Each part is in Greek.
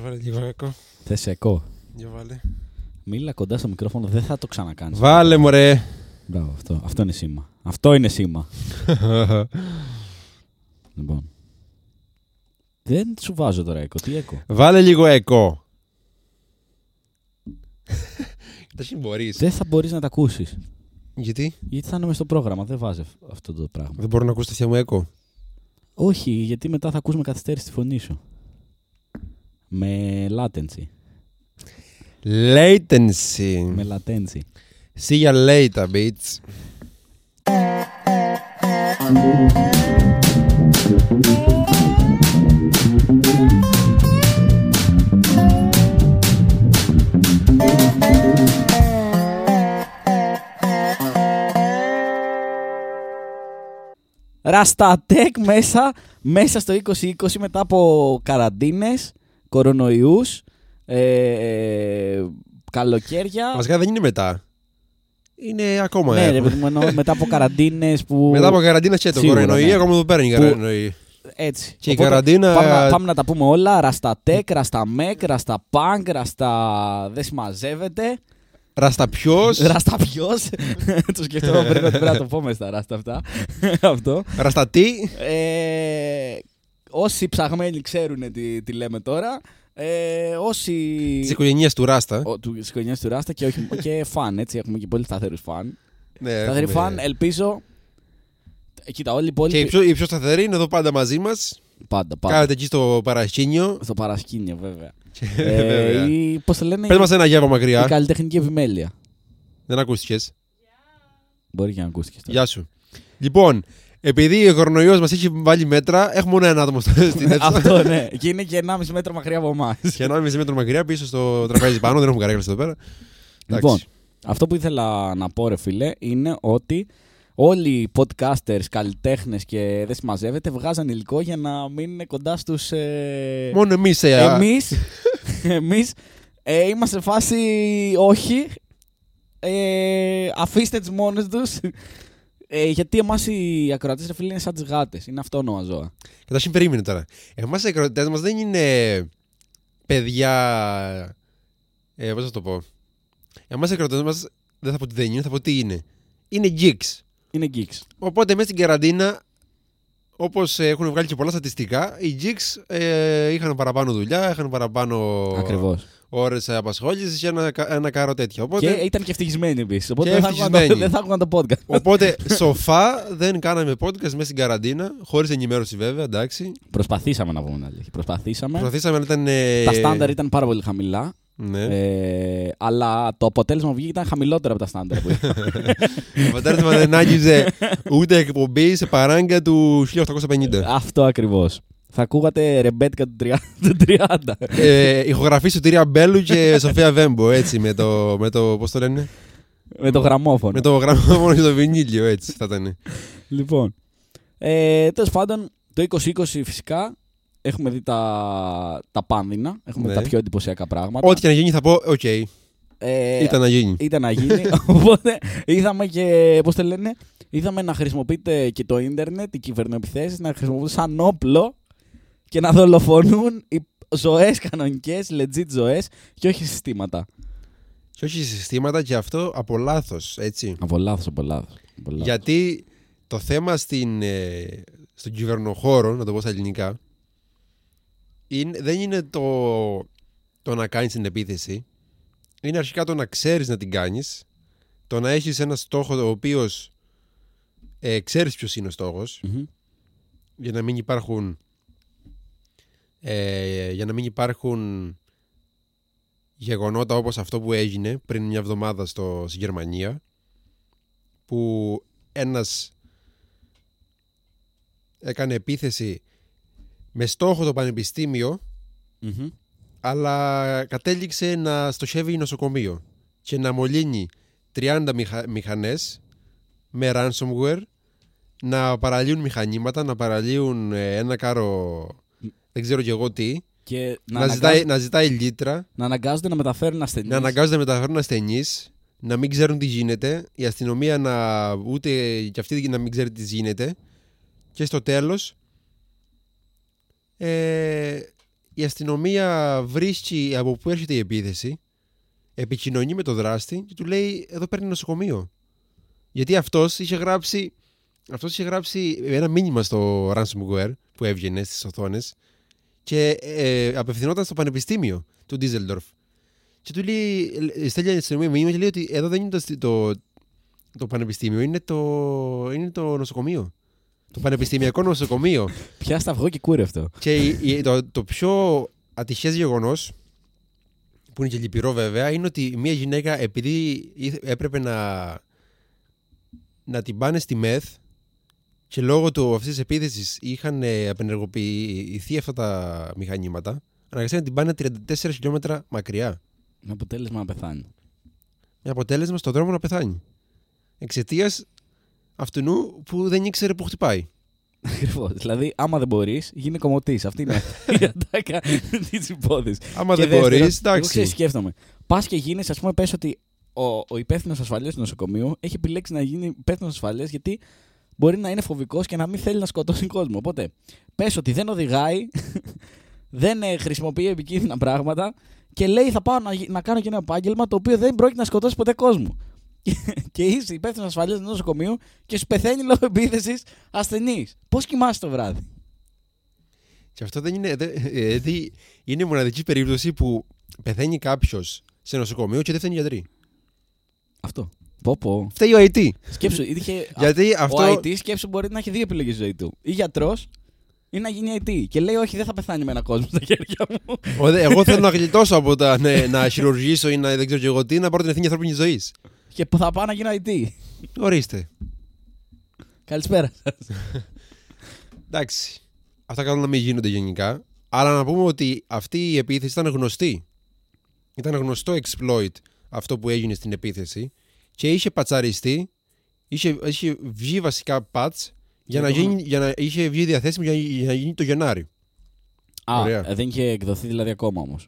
βάλε λίγο έκο. Θες εκώ. Για βάλε. Μίλα κοντά στο μικρόφωνο, δεν θα το ξανακάνεις. Βάλε μωρέ. Μπράβο, αυτό είναι σήμα. Αυτό είναι σήμα. Λοιπόν. Δεν σου βάζω τώρα έκο. Τι έκο. Βάλε λίγο έκο. Δεν μπορείς. Δεν θα μπορείς να τα ακούσεις. Γιατί? Γιατί θα είναι μες στο πρόγραμμα. Δεν βάζει αυτό το πράγμα. Δεν μπορώ να ακούσω τέτοια μου έκο. Όχι, γιατί μετά θα ακούς με καθυστέρηση τη φωνή σου. Με latency. Latency. Με latency. See you later, bitch. Ραστατέκ μέσα στο 2020 μετά από καραντίνες, κορονοϊούς, καλοκαίρια. Βασικά δεν είναι μετά. Είναι ακόμα. Ναι, ρε παιδί μου, εννοώ μετά από καραντίνες που. Μετά από καραντίνα και το Σίγουρα, κορονοϊό, ναι. ακόμα εδώ πέρα είναι η κορονοϊό. Έτσι. Και η Οπότε, καραντίνα. Πάμε να τα πούμε όλα. Ραστατέκ, ρασταμέκ, ρασταπάνκ, ραστα. Δεν συμμαζεύεται. Ρασταπιός. Ρασταπιός. Το σκεφτόμαι πριν ότι πρέπει να το πούμε στα ράστα αυτά. Αυτό. Ραστατή. Όσοι ψαγμένοι ξέρουν τι λέμε τώρα. Όσοι. Της οικογένειας του Ράστα. Της οικογένειας του Ράστα και φαν, έτσι. Έχουμε και πολύ σταθερούς φαν. Ναι, Σταθεροί φαν, ελπίζω. Κοίτα, όλοι οι και υπόλοιποι. οι πιο σταθεροί είναι εδώ πάντα μαζί μας. Πάντα. Κάνετε εκεί στο παρασκήνιο. Στο παρασκήνιο, βέβαια. Βέβαια. Πώς το λένε. Πες μας ένα γεύμα Η μακριά. καλλιτεχνική επιμέλεια. Δεν ακούστηκες. Μπορεί και να ακούστηκε. Γεια σου. Λοιπόν, επειδή ο κορονοϊός μας έχει βάλει μέτρα, έχουμε μόνο ένα άτομο στην αίθουσα. Αυτό, ναι. Και είναι και 1,5 μέτρο μακριά από εμά. Και 1,5 μέτρο μακριά πίσω στο τραπέζι πάνω, δεν έχουμε καρέκλες εδώ πέρα. Λοιπόν, Εντάξει. αυτό που ήθελα να πω, ρε φίλε, είναι ότι όλοι οι podcasters, καλλιτέχνες και δεν συμμαζεύεται, βγάζαν υλικό για να μείνουν κοντά στους. Μόνο εμείς. Εμείς είμαστε σε φάση όχι. Αφήστε τις μόνες τους. Γιατί εμάς οι ακροατές, ρε φίλε, είναι σαν τις γάτες. Είναι αυτόνομα ζώα. Καταρχήν περίμενε τώρα. Εμάς οι ακροατές μας δεν είναι παιδιά. Πώς θα το πω. Εμάς οι ακροατές μας δεν θα πω τι δεν είναι, θα πω τι είναι. Είναι geeks. Είναι geeks. Οπότε μέσα στην καραντίνα, όπως έχουν βγάλει και πολλά στατιστικά, οι geeks είχαν παραπάνω δουλειά, είχαν παραπάνω Ακριβώς. ώρες απασχόλησης και ένα κάρο τέτοιο. Οπότε, Και ήταν και ευτυχισμένοι επίσης. Οπότε Και δεν θα άκουγαν το podcast. οπότε σοφά δεν κάναμε podcast μέσα στην καραντίνα, χωρίς ενημέρωση βέβαια, εντάξει. Προσπαθήσαμε να πούμε την αλήθεια. Προσπαθήσαμε να ήταν. Τα στάνταρ ήταν πάρα πολύ χαμηλά. Ναι. Αλλά το αποτέλεσμα που βγήκε ήταν χαμηλότερο από τα στάνταρ που είχα. Το αποτέλεσμα δεν άγγιζε ούτε εκπομπή σε παράγκα του 1850. Αυτό ακριβώς. Θα ακούγατε ρεμπέτικα του 30. Ηχογραφή Σωτηρία Μπέλου και Σοφία Βέμπο, έτσι, με το πώς το λένε, Με το γραμμόφωνο. με το γραμμόφωνο και το βινίλιο, έτσι θα ήταν. Λοιπόν. Τέλος πάντων, το 2020 φυσικά έχουμε δει τα πάνδυνα. Έχουμε Ναι. δει τα πιο εντυπωσιακά πράγματα. Ό,τι και να γίνει θα πω, οκ, ήταν να γίνει. Ήταν να γίνει. Οπότε είδαμε και, πώς το λένε, είδαμε να χρησιμοποιείται και το ίντερνετ, οι κυβερνοεπιθέσεις, να χρησιμοποιούν σαν όπλο και να δολοφονούν οι ζωές κανονικές, legit ζωές και όχι συστήματα. Και όχι συστήματα, και αυτό από λάθος, έτσι. Από λάθος. Γιατί το θέμα στον κυβερνοχώρο, να το πω στα ελληνικά, δεν είναι το να κάνεις την επίθεση. Είναι αρχικά το να ξέρεις να την κάνεις, το να έχεις ένα στόχο ο οποίος ξέρεις ποιος είναι ο στόχος, για να μην υπάρχουν γεγονότα όπως αυτό που έγινε πριν μια εβδομάδα στη Γερμανία, που ένας έκανε επίθεση με στόχο το πανεπιστήμιο, αλλά κατέληξε να στοχεύει νοσοκομείο και να μολύνει 30 μηχανές με ransomware, να παραλύουν μηχανήματα, να παραλύουν ένα κάρο δεν ξέρω και εγώ τι, Και να ζητάει λίτρα, να αναγκάζονται να μεταφέρουν ασθενείς. να αναγκάζονται να μεταφέρουν ασθενείς, να μην ξέρουν τι γίνεται, η αστυνομία ούτε και αυτή να μην ξέρει τι γίνεται, και στο τέλος η αστυνομία βρίσκει από πού έρχεται η επίθεση, επικοινωνεί με τον δράστη και του λέει εδώ παίρνει νοσοκομείο. Γιατί αυτός είχε γράψει ένα μήνυμα στο ransomware που έβγαινε στις οθόνες και απευθυνόταν στο πανεπιστήμιο του Ντίζελντορφ. Και του λέει, στέλνει η αστυνομία μήνυμα και λέει ότι εδώ δεν είναι το πανεπιστήμιο, είναι το νοσοκομείο. Το πανεπιστημιακό νοσοκομείο. Πια σταυγό και κούρε αυτό. Και το πιο ατυχές γεγονός, που είναι και λυπηρό βέβαια, είναι ότι μια γυναίκα, επειδή έπρεπε να την πάνε στη ΜΕΘ και λόγω αυτής της επίθεσης είχαν απενεργοποιηθεί αυτά τα μηχανήματα, αναγκαστήκαν να την πάνε 34 χιλιόμετρα μακριά. Με αποτέλεσμα να πεθάνει. Με αποτέλεσμα στον δρόμο να πεθάνει. Εξαιτίας αυτού που δεν ήξερε που χτυπάει. Ακριβώς. Δηλαδή, άμα δεν μπορείς, γίνει κομμωτής. Αυτή είναι η ατάκα της υπόθεσης. Άμα δεν μπορείς, εντάξει. Εγώ σκέφτομαι. Πας και γίνεις, ας πούμε, πες ότι ο υπεύθυνος ασφαλείας του νοσοκομείου έχει επιλέξει να γίνει υπεύθυνος ασφαλείας γιατί μπορεί να είναι φοβικός και να μην θέλει να σκοτώσει κόσμο. Οπότε, πες ότι δεν οδηγάει, δεν χρησιμοποιεί επικίνδυνα πράγματα και λέει θα πάω να κάνω και ένα επάγγελμα το οποίο δεν πρόκειται να σκοτώσει ποτέ κόσμο. Και είσαι υπεύθυνος ασφαλείας του νοσοκομείου και σου πεθαίνει λόγω επίθεσης ασθενής. Πώς κοιμάσαι το βράδυ? Και αυτό δεν είναι. Είναι η μοναδική περίπτωση που πεθαίνει κάποιος σε νοσοκομείο και δεν φταίνει γιατροί. Αυτό. Πω. Φταίει ο IT. Σκέψου, Γιατί αυτό... ο IT σκέψου μπορεί να έχει δύο επιλογές στη ζωή του. Ή γιατρός ή να γίνει IT. Και λέει όχι, δεν θα πεθάνει με ένα κόσμο στα χέρια μου. Εγώ θέλω να γλιτώσω από να χειρουργήσω ή να δεν ξέρω και εγώ τι, να πάρω την ευθύνη ανθρώπινης ζωής. Και θα πάω να γίνω IT. Ορίστε. Καλησπέρα σας. Εντάξει. Αυτά καλό να μην γίνονται γενικά. Αλλά να πούμε ότι αυτή η επίθεση ήταν γνωστή. Ήταν γνωστό exploit αυτό που έγινε στην επίθεση και είχε πατσαριστεί, είχε βγει βασικά patch για να είχε βγει διαθέσιμο για να γίνει το Γενάρη. Δεν είχε εκδοθεί δηλαδή ακόμα όμως.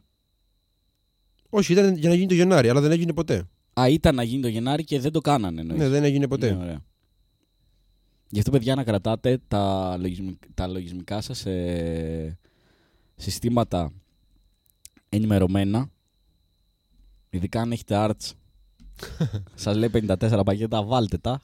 Όχι, ήταν για να γίνει το Γενάρη, αλλά δεν έγινε ποτέ. Ήταν να γίνει το Γενάρη και δεν το κάνανε. Ναι, δεν έγινε ποτέ. Ναι, ωραία. Γι' αυτό, παιδιά, να κρατάτε τα λογισμικά σας σε συστήματα ενημερωμένα. Ειδικά αν έχετε arts. Σας λέει 54 πακέτα, βάλτε τα.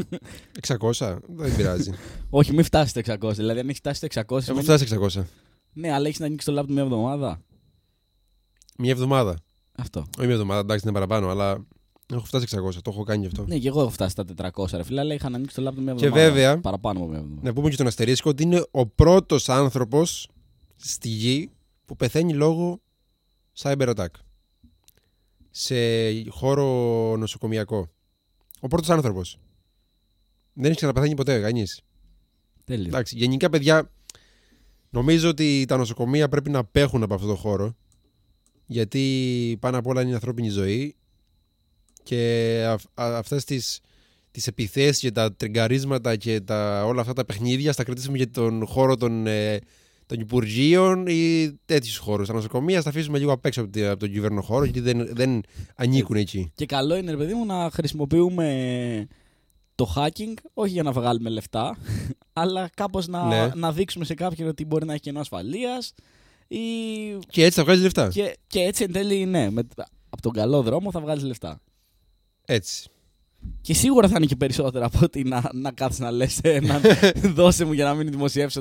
600, δεν πειράζει. Όχι, μην φτάσετε 600. Δηλαδή, αν έχεις φτάσει στο 600. Έχω φτάσει 600. Ναι, αλλά έχεις να ανοίξεις το λάπτοπ μια εβδομάδα. Μια εβδομάδα. Αυτό. Όχι μια εβδομάδα, εντάξει, είναι παραπάνω, αλλά έχω φτάσει 600. Το έχω κάνει γι' αυτό. Ναι, και εγώ έχω φτάσει στα 400, ρε φίλε, αλλά είχα να ανοίξει το λάπτοπ μια εβδομάδα. Και βέβαια, παραπάνω από μια εβδομάδα. Να πούμε και τον αστερίσκο ότι είναι ο πρώτος άνθρωπος στη γη που πεθαίνει λόγω cyber attack. Σε χώρο νοσοκομιακό. Ο πρώτος άνθρωπος. Δεν έχει ξαναπεθάνει ποτέ κανείς. Τέλειο. Εντάξει, γενικά, παιδιά, νομίζω ότι τα νοσοκομεία πρέπει να απέχουν από αυτό το χώρο. Γιατί πάνω απ' όλα είναι η ανθρώπινη ζωή. Και αυτές τις επιθέσεις και τα τριγκαρίσματα και όλα αυτά τα παιχνίδια στα κρατήσουμε για τον χώρο των υπουργείων ή τέτοιους χώρους. Τα νοσοκομεία τα αφήσουμε λίγο απ' έξω από τον κυβερνοχώρο γιατί δεν ανήκουν εκεί. Και καλό είναι, ρε παιδί μου, να χρησιμοποιούμε το hacking όχι για να βγάλουμε λεφτά, αλλά κάπως να δείξουμε σε κάποιον ότι μπορεί να έχει κενό ασφαλείας. Και έτσι θα βγάλεις λεφτά. Και έτσι εν τέλει, ναι, από τον καλό δρόμο θα βγάλεις λεφτά. Έτσι. Και σίγουρα θα είναι και περισσότερα από ότι να κάθεις να λες δώσε μου για να μην δημοσιεύσω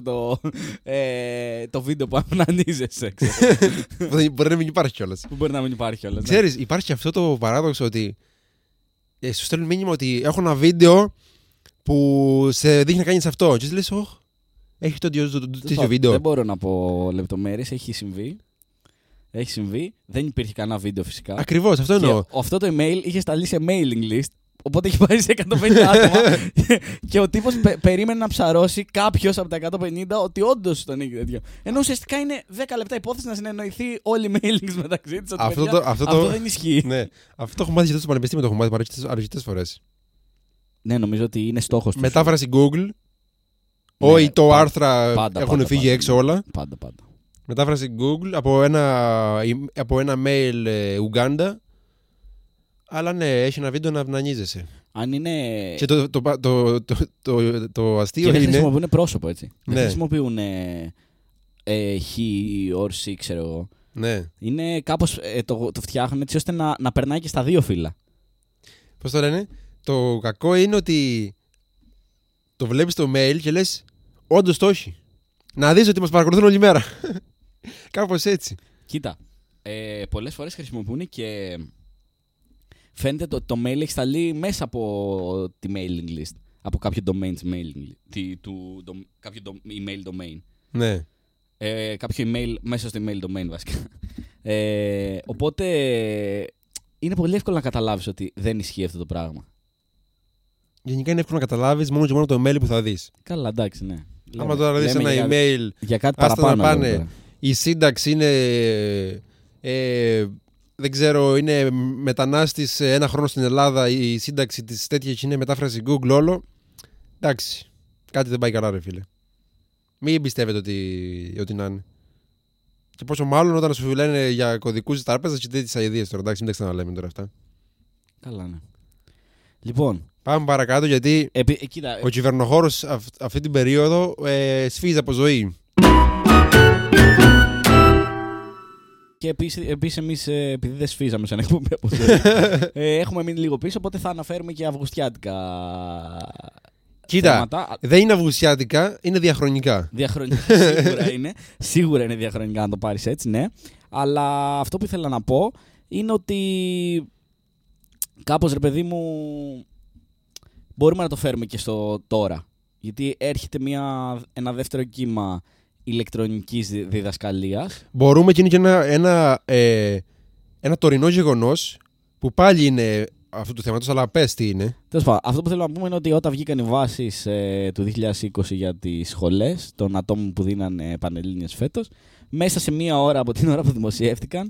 το βίντεο που αυνανίζεσαι. Μπορεί να μην υπάρχει κιόλας. Μπορεί να μην υπάρχει κιόλας. Ξέρεις, υπάρχει αυτό το παράδοξο ότι σου στέλνουν μήνυμα ότι έχω ένα βίντεο που σε δείχνει να κάνεις αυτό. Και λες, έχει το τέτοιο βίντεο. Δεν μπορώ να πω λεπτομέρειες, έχει συμβεί. Δεν υπήρχε κανένα βίντεο φυσικά. Ακριβώς, αυτό εννοώ. Αυτό το email είχε σταλεί σε mailing list. Οπότε έχει πάει σε 150 άτομα. Και ο τύπος περίμενε να ψαρώσει κάποιος από τα 150 ότι όντως τον είχε τέτοιο. Ενώ ουσιαστικά είναι 10 λεπτά υπόθεση να συνεννοηθεί όλοι οι mailings μεταξύ τους. Αυτό δεν ισχύει. Ναι. Αυτό το έχω μάθει στο πανεπιστήμιο, το έχω μάθει αρκετές φορές. Ναι, νομίζω ότι είναι στόχος του. Μετάφραση Google. Όχι, το άρθρα έχουν φύγει έξω όλα. Πάντα. Μετάφραση Google από ένα mail Uganda. Αλλά ναι, έχει ένα βίντεο να αυνανίζεσαι. Αν είναι. Και το αστείο είναι. Δεν χρησιμοποιούν πρόσωπο, έτσι. Ναι. Δεν χρησιμοποιούν he or she, ξέρω εγώ. Ναι. Είναι κάπως το φτιάχνουν έτσι ώστε να περνάει και στα δύο φύλλα. Πώς το λένε? Το κακό είναι ότι το βλέπεις το mail και λες όντως το έχει. Να δεις ότι μας παρακολουθούν όλη μέρα. Κάπως έτσι. Κοίτα, πολλές φορές χρησιμοποιούν και φαίνεται ότι το mail έχει σταλεί μέσα από τη mailing list. Από κάποιο domain mailing κάποιο email domain. Ναι. Κάποιο email μέσα στο email domain βασικά. Οπότε είναι πολύ εύκολο να καταλάβεις ότι δεν ισχύει αυτό το πράγμα. Γενικά είναι εύκολο να καταλάβεις μόνο και μόνο το email που θα δεις. Καλά, εντάξει, ναι. Άμα τώρα δεις ένα email, για κάτι άστα παραπάνω. να πάνε, η σύνταξη είναι, δεν ξέρω, είναι μετανάστης 1 χρόνο στην Ελλάδα, η σύνταξη της τέτοιας είναι μετάφραση Google όλο. Εντάξει, κάτι δεν πάει καλά ρε φίλε. Μην πιστεύετε ότι να είναι. Και πόσο μάλλον όταν σου λένε για κωδικούς της τράπεζας και τέτοιες αηδίες τώρα, εντάξει, μην τα ξαναλέμε τώρα αυτά. Καλά, ναι. Λοιπόν. Πάμε παρακάτω γιατί κοίτα, ο κυβερνοχώρος αυτή την περίοδο σφίζει από ζωή. Και επίσης εμείς, επειδή δεν σφίζαμε σαν εκπομπή από έχουμε μείνει λίγο πίσω, οπότε θα αναφέρουμε και αυγουστιάτικα θέματα. Δεν είναι αυγουστιάτικα, είναι διαχρονικά. Διαχρονικά σίγουρα είναι. Σίγουρα είναι διαχρονικά να το πάρεις έτσι, ναι. Αλλά αυτό που ήθελα να πω είναι ότι κάπως ρε παιδί μου μπορούμε να το φέρουμε και στο τώρα. Γιατί έρχεται ένα δεύτερο κύμα ηλεκτρονικής διδασκαλίας. Μπορούμε και είναι και ένα τωρινό γεγονός που πάλι είναι αυτού του θέματος, αλλά πες τι είναι. Τέλος πάντων, αυτό που θέλω να πούμε είναι ότι όταν βγήκαν οι βάσεις του 2020 για τις σχολές των ατόμων που δίνανε πανελλήνιες φέτος, μέσα σε 1 ώρα από την ώρα που δημοσιεύτηκαν,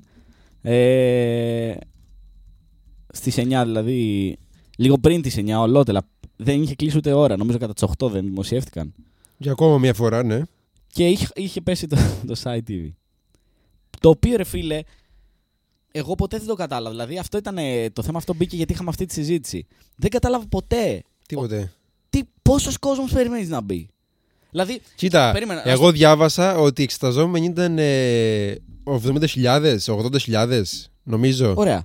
στις 9 δηλαδή, λίγο πριν τις 9 ολότελα, δεν είχε κλείσει ούτε ώρα, νομίζω κατά τις 8 δεν δημοσιεύτηκαν. Για ακόμα μια φορά, ναι. Και είχε πέσει το site TV. Το οποίο ρε φίλε, εγώ ποτέ δεν το κατάλαβα. Δηλαδή αυτό ήταν το θέμα, αυτό μπήκε γιατί είχαμε αυτή τη συζήτηση. Δεν κατάλαβα ποτέ. Τίποτε. Πόσος κόσμος περιμένεις να μπει. Δηλαδή, κοίτα, εγώ διάβασα ότι οι εξεταζόμενοι ήταν 70.000, 80.000, νομίζω. Ωραία.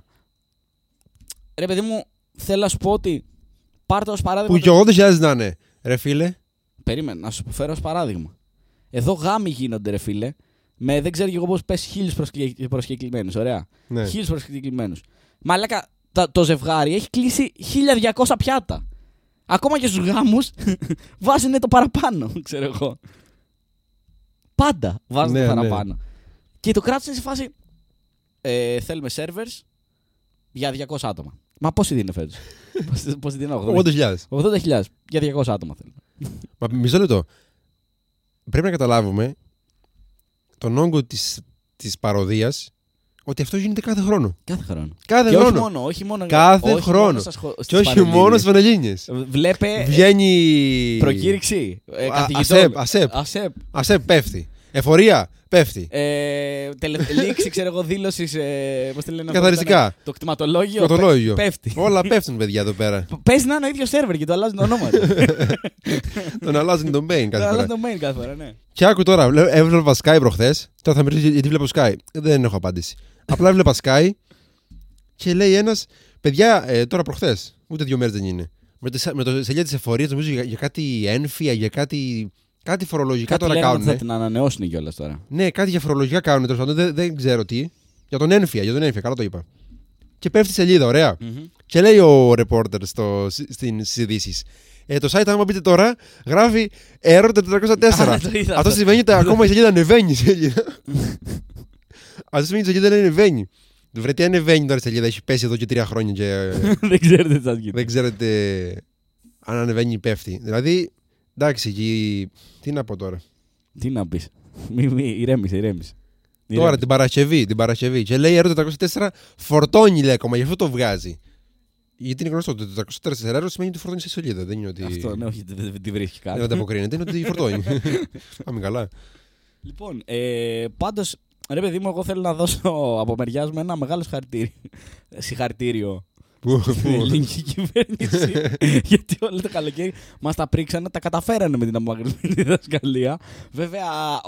Ρε παιδί μου, θέλω να σου πω ότι πάρ' το ως παράδειγμα. Που και 80.000 να είναι, ρε φίλε. Περίμενε, να σου φέρω ως παράδειγμα. Εδώ γάμοι γίνονται, ρε φίλε, με δεν ξέρω και εγώ πώς πες 1.000 προσκεκλημένους. Ωραία. Ναι. 1.000 προσκεκλημένους. Μαλάκα, το ζευγάρι έχει κλείσει 1.200 πιάτα. Ακόμα και στους γάμους βάζουν το παραπάνω, ξέρω εγώ. Πάντα βάζουν το παραπάνω. Ναι. Και το κράτος είναι σε φάση. Θέλουμε servers για 200 άτομα. Μα πόσοι δίνουν φέτος? Πόσοι δίνουν? 80.000. 80.000 για 200 άτομα θέλουμε. Μα μισό λεπτό. Πρέπει να καταλάβουμε τον όγκο της παροδίας, ότι αυτό γίνεται κάθε χρόνο. Κάθε χρόνο. Κάθε χρόνο. Όχι μόνο. Κάθε χρόνο. Και όχι μόνο στις Πανελλήνιες. Βλέπε. Βγαίνει. Προκήρυξη. Καθηγητών. ΑΣΕΠ πέφτει. Εφορία πέφτει. Λήξη, ξέρω εγώ, δήλωση. Πώς τη λένε? Καθαριστικά. Το κτηματολόγιο. Πέφτει. Όλα πέφτουν, παιδιά, εδώ πέρα. Παίζει να είναι ο ίδιο σερβερ και το αλλάζουν το όνομα. Τον αλλάζουν τον domain κάθε φορά. Ναι. Και άκου τώρα, έβλεπα Sky προχθές. Τώρα θα μιλήσω γιατί βλέπω Sky. Δεν έχω απάντηση. Απλά έβλεπα Sky και λέει ένας, παιδιά, τώρα προχθές, ούτε 2 μέρες δεν είναι. Με το σελίδα της εφορίας, νομίζω για κάτι ένφια, για κάτι φορολογικά τώρα κάνουν. Θα την ανανεώσουν κιόλας τώρα. Ναι, κάτι για φορολογικά κάνουν τέλος πάντων. Δεν ξέρω τι. Για τον ένφια, καλά το είπα. Και πέφτει η σελίδα, ωραία. Mm-hmm. Και λέει ο reporter στις ειδήσεις. Το site, άμα μπείτε τώρα, γράφει error 404. Αυτό σημαίνει ότι ακόμα η σελίδα ανεβαίνει. Αυτό σημαίνει ότι η σελίδα δεν ανεβαίνει. Βρε, τι ανεβαίνει τώρα η σελίδα, έχει πέσει εδώ και 3 χρόνια και. Δεν ξέρετε τι θα γίνει. Δεν ξέρετε αν ανεβαίνει ή πέφτει. Δηλαδή, εντάξει, τι να πω τώρα. Τι να πεις. Ηρέμησε. Τώρα την Παρασκευή. Και λέει error 404, φορτώνει λέει ακόμα, γι' αυτό το βγάζει. Γιατί είναι γνωστό ότι το 404 error σημαίνει ότι φορτώνει σε σελίδα. Δεν είναι ότι. Αυτό, ναι, όχι, δεν τη βρίσκει κάτι. Δεν ανταποκρίνεται, είναι ότι φορτώνει. Πάμε καλά. Λοιπόν, πάντως, ρε παιδί μου, εγώ θέλω να δώσω από μεριάς μου ένα μεγάλο συγχαρητήριο στην ελληνική κυβέρνηση. Γιατί όλο το καλοκαίρι μας τα πρίξανε, τα καταφέρανε με την απομακρυσμένη διδασκαλία. Βέβαια.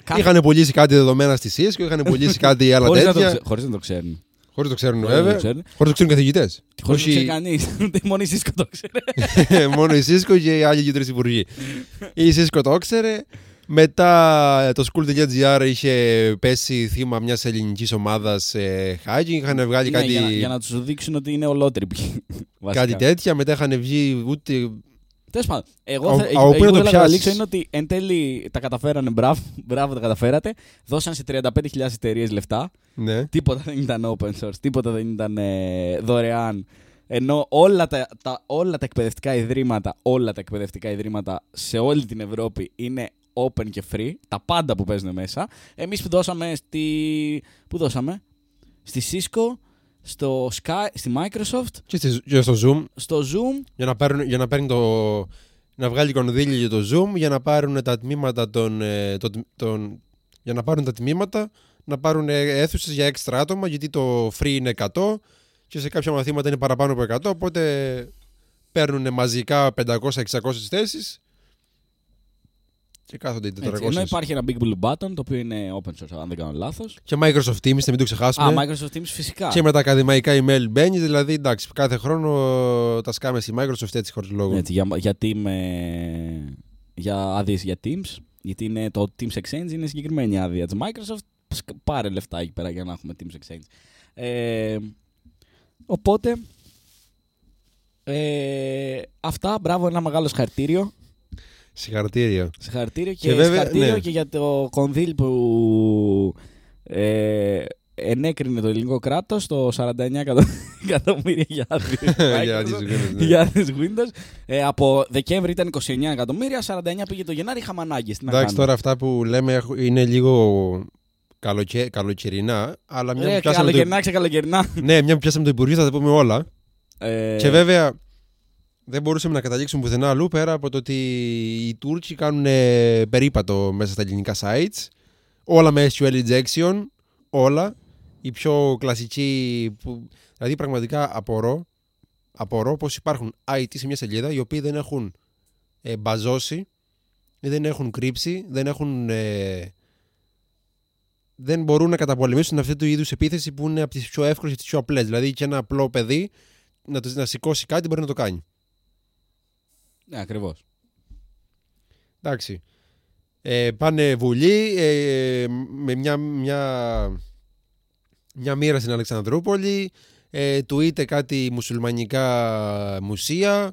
Είχαν πουλήσει κάτι δεδομένα στη Cisco, είχαν πουλήσει κάτι άλλα τέτοια. Χωρίς να το ξέρουν. Χωρίς το ξέρουν, βέβαια. Χωρίς το ξέρουν καθηγητές. Χωρίς το ξέρει κανείς. Μόνο η Cisco το ξέρει. Μόνο η Cisco και οι άλλοι 2-3 υπουργοί. Η Cisco το ήξερε. Μετά το school.gr είχε πέσει θύμα μιας ελληνικής ομάδας hacking. Είχαν βγάλει κάτι. Για να τους δείξουν ότι είναι ολότρυποι. Κάτι τέτοια. Μετά είχαν βγει ούτε. Τέλος πάντων, όπου εγώ να το θέλω να πιάσεις. καταλήξω είναι ότι εν τέλει τα καταφέρανε. Μπράβο, τα καταφέρατε. Δώσαν σε 35.000 εταιρείες λεφτά. Ναι. Τίποτα δεν ήταν open source, τίποτα δεν ήταν δωρεάν. Ενώ όλα τα εκπαιδευτικά ιδρύματα σε όλη την Ευρώπη είναι open και free. Τα πάντα που παίζουν μέσα. Εμείς που δώσαμε Πού δώσαμε? Στη Cisco, στο Sky, στη Microsoft Και στο Zoom. Στο Zoom. Για να παίρνει να βγάλει κονδύλια για το Zoom, για να πάρουν τα τμήματα για να πάρουν τα τμήματα, να πάρουν αίθουσες για έξτρα άτομα, γιατί το free είναι 100 και σε κάποια μαθήματα είναι παραπάνω από 100, οπότε παίρνουν μαζικά 500-600 θέσεις και κάθονται οι 400. Ενώ υπάρχει ένα Big Blue Button, το οποίο είναι open source, αν δεν κάνω λάθος. Και Microsoft Teams, να μην το ξεχάσουμε. Microsoft Teams φυσικά. Και με τα ακαδημαϊκά email μπαίνει, δηλαδή εντάξει, κάθε χρόνο τα σκάμε στη Microsoft έτσι χωρίς λόγο. Έτσι, για άδειες για Teams, γιατί είναι το Teams Exchange είναι συγκεκριμένη άδεια της Microsoft. Πάρε λεφτά εκεί πέρα για να έχουμε Teams Exchange. Οπότε, αυτά, μπράβο, ένα μεγάλο συγχαρητήριο. Συγχαρητήρια. Συγχαρητήριο και βέβαια, συγχαρητήριο ναι. και για το κονδύλι που ενέκρινε το ελληνικό κράτος το 49 εκατομμύρια για τις Windows. Από Δεκέμβρη ήταν 29 εκατομμύρια, 49 πήγε το Γενάρη, είχαμε ανάγκες. Εντάξει, τώρα αυτά που λέμε είναι λίγο καλοκαιρινά, αλλά μια που πιάσαμε καλοκαιρινά. Ναι, μια που πιάσαμε το Υπουργείο θα τα πούμε όλα. Και βέβαια δεν μπορούσαμε να καταλήξουμε πουθενά αλλού πέρα από το ότι οι Τούρκοι κάνουν περίπατο μέσα στα ελληνικά sites. Όλα με SQL injection, όλα. Η πιο κλασική. Δηλαδή πραγματικά απορώ πως υπάρχουν IT σε μια σελίδα οι οποίοι δεν έχουν μπαζώσει, δεν έχουν κρύψει, δεν μπορούν να καταπολεμήσουν αυτού του είδους επίθεση που είναι από τις πιο εύκολες και τις πιο απλές. Δηλαδή και ένα απλό παιδί να σηκώσει κάτι μπορεί να το κάνει. Ναι, ακριβώς. Εντάξει. Πάνε Βουλή με μια μοίρα στην Αλεξανδρούπολη, του είτε κάτι μουσουλμανικά μουσεία.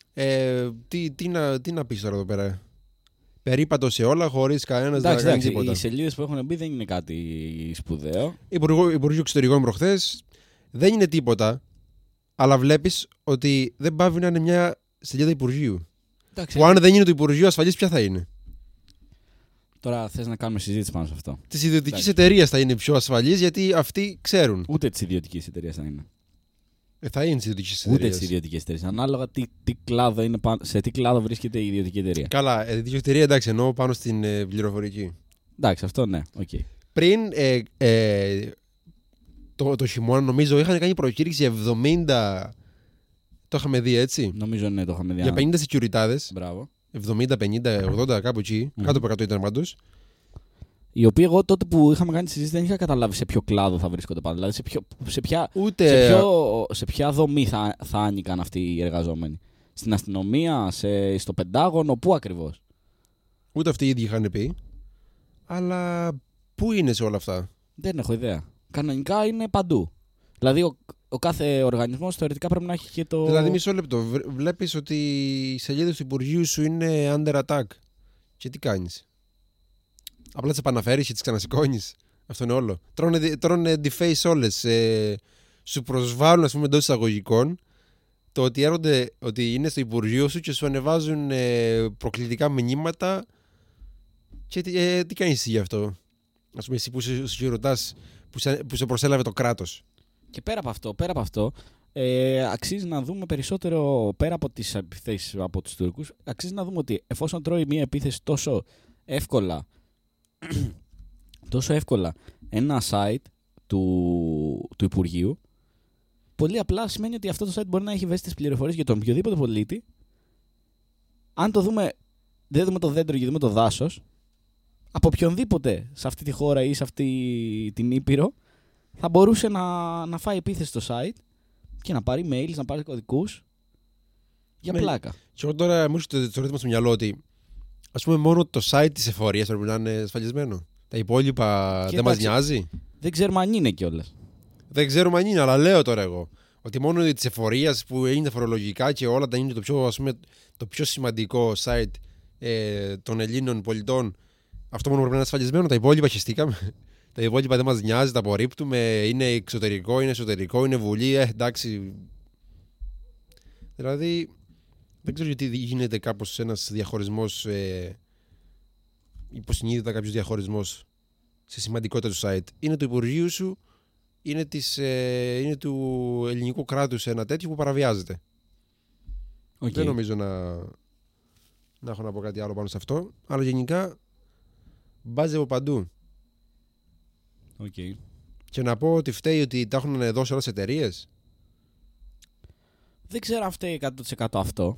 Τι να πεις τώρα εδώ πέρα. Περίπατο σε όλα χωρίς κανένας να κάνει τίποτα. Οι σελίδες που έχουν μπει δεν είναι κάτι σπουδαίο. Υπουργείο Εξωτερικών προχθές δεν είναι τίποτα, αλλά βλέπεις ότι δεν πάβει να είναι μια σελίδα Υπουργείου. Εντάξει, που αν δεν είναι το Υπουργείο Ασφαλής, ποια θα είναι? Τώρα θες να κάνουμε συζήτηση πάνω σε αυτό. Της ιδιωτικής εταιρείας θα είναι πιο ασφαλής, γιατί αυτοί ξέρουν. Ούτε της ιδιωτικής εταιρείας θα είναι. Θα είναι της ιδιωτικής εταιρείας. Ούτε της ιδιωτικής εταιρείας. Ανάλογα σε τι κλάδο βρίσκεται η ιδιωτική εταιρεία. Καλά, η ιδιωτική εταιρεία εντάξει, εννοώ πάνω στην πληροφορική. Εντάξει, αυτό ναι, okay. Πριν το χειμώνα, νομίζω, είχαν κάνει προκήρυξη για 70. Το είχαμε δει έτσι. Νομίζω ναι, το είχαμε δει. Για 50 securityάδες. Μπράβο. 70, 50, 80, κάπου εκεί. Κάτω από 100 ήταν πάντως. Οι οποίοι εγώ τότε που είχαμε κάνει τη συζήτηση δεν είχα καταλάβει σε ποιο κλάδο θα βρίσκονται πάντα. Δηλαδή σε ποια δομή θα άνοικαν αυτοί οι εργαζόμενοι. Στην αστυνομία, στο Πεντάγωνο, πού ακριβώς? Ούτε αυτοί οι ίδιοι είχαν πει. Αλλά πού είναι σε όλα αυτά? Δεν έχω ιδέα. Κανονικά είναι παντού. Δηλαδή ο κάθε οργανισμός θεωρητικά πρέπει να έχει και το. Δηλαδή, μισό λεπτό. Βλέπεις ότι οι σελίδες του Υπουργείου σου είναι under attack. Και τι κάνεις? Απλά τις επαναφέρεις και τις ξανασηκώνεις. Αυτό είναι όλο. Τρώνε deface όλες. Σου προσβάλλουν, ας πούμε, εντός εισαγωγικών, το ότι έρχονται, ότι είναι στο Υπουργείο σου και σου ανεβάζουν προκλητικά μηνύματα. Και τι κάνεις εσύ γι' αυτό? Ας πούμε, εσύ που σου ρωτάς, που σε προσέλαβε το κράτος. Και πέρα από αυτό, αξίζει να δούμε περισσότερο, πέρα από τις επιθέσεις από τους Τούρκους, αξίζει να δούμε ότι εφόσον τρώει μια επίθεση τόσο εύκολα ένα site του Υπουργείου, πολύ απλά σημαίνει ότι αυτό το site μπορεί να έχει ευαίσθητες πληροφορίες για τον οποιοδήποτε πολίτη. Αν το δούμε, δεν δούμε το δέντρο και δούμε το δάσος, από οποιονδήποτε σε αυτή τη χώρα ή σε αυτή την Ήπειρο θα μπορούσε να φάει επίθεση στο site και να πάρει mails, να πάρει κωδικούς για πλάκα. Και εγώ τώρα μου έρχεται το ερώτημα στο μυαλό ότι ας πούμε μόνο το site της εφορίας πρέπει να είναι ασφαλισμένο. Τα υπόλοιπα δεν μας νοιάζει. Δεν ξέρουμε αν είναι κιόλας. Δεν ξέρουμε αν είναι, αλλά λέω τώρα εγώ. Ότι μόνο της εφορίας που είναι φορολογικά και όλα τα είναι το πιο σημαντικό site των Ελλήνων πολιτών, αυτό μόνο πρέπει να είναι ασφαλισμένο. Τα υπόλοιπα χεστήκαμε. Τα υπόλοιπα δεν μας νοιάζει, τα απορρίπτουμε. Είναι εξωτερικό, είναι εσωτερικό, είναι βουλή. Εντάξει. Δηλαδή, δεν ξέρω γιατί γίνεται κάπως ένας διαχωρισμός, υποσυνείδητα κάποιος διαχωρισμός σε σημαντικότητα του site. Είναι του Υπουργείου σου, είναι του ελληνικού κράτους ένα τέτοιο που παραβιάζεται. Okay. Δεν νομίζω να έχω να πω κάτι άλλο πάνω σε αυτό, αλλά γενικά μπάζει από παντού. Okay. Και να πω ότι φταίει ότι τα έχουν δώσει όλες τις εταιρείες. Δεν ξέρω αν φταίει 100% αυτό.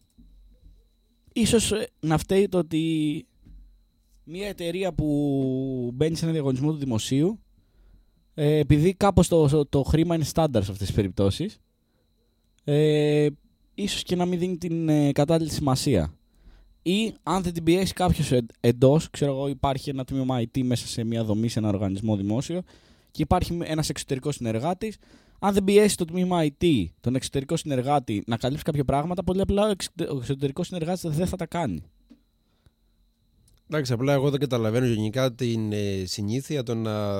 Ίσως να φταίει το ότι μια εταιρεία που μπαίνει σε ένα διαγωνισμό του δημοσίου, επειδή κάπως το χρήμα είναι στάνταρ σε αυτές τις περιπτώσεις, ίσως και να μην δίνει την κατάλληλη σημασία. Ή αν δεν την πιέσει κάποιος εντός, ξέρω εγώ, υπάρχει ένα τμήμα IT μέσα σε μια δομή, σε ένα οργανισμό δημόσιο και υπάρχει ένας εξωτερικός συνεργάτης. Αν δεν πιέσει το τμήμα IT, τον εξωτερικό συνεργάτη, να καλύψει κάποια πράγματα, πολύ απλά ο εξωτερικός συνεργάτης δεν θα τα κάνει. Εντάξει, απλά εγώ δεν καταλαβαίνω γενικά την συνήθεια το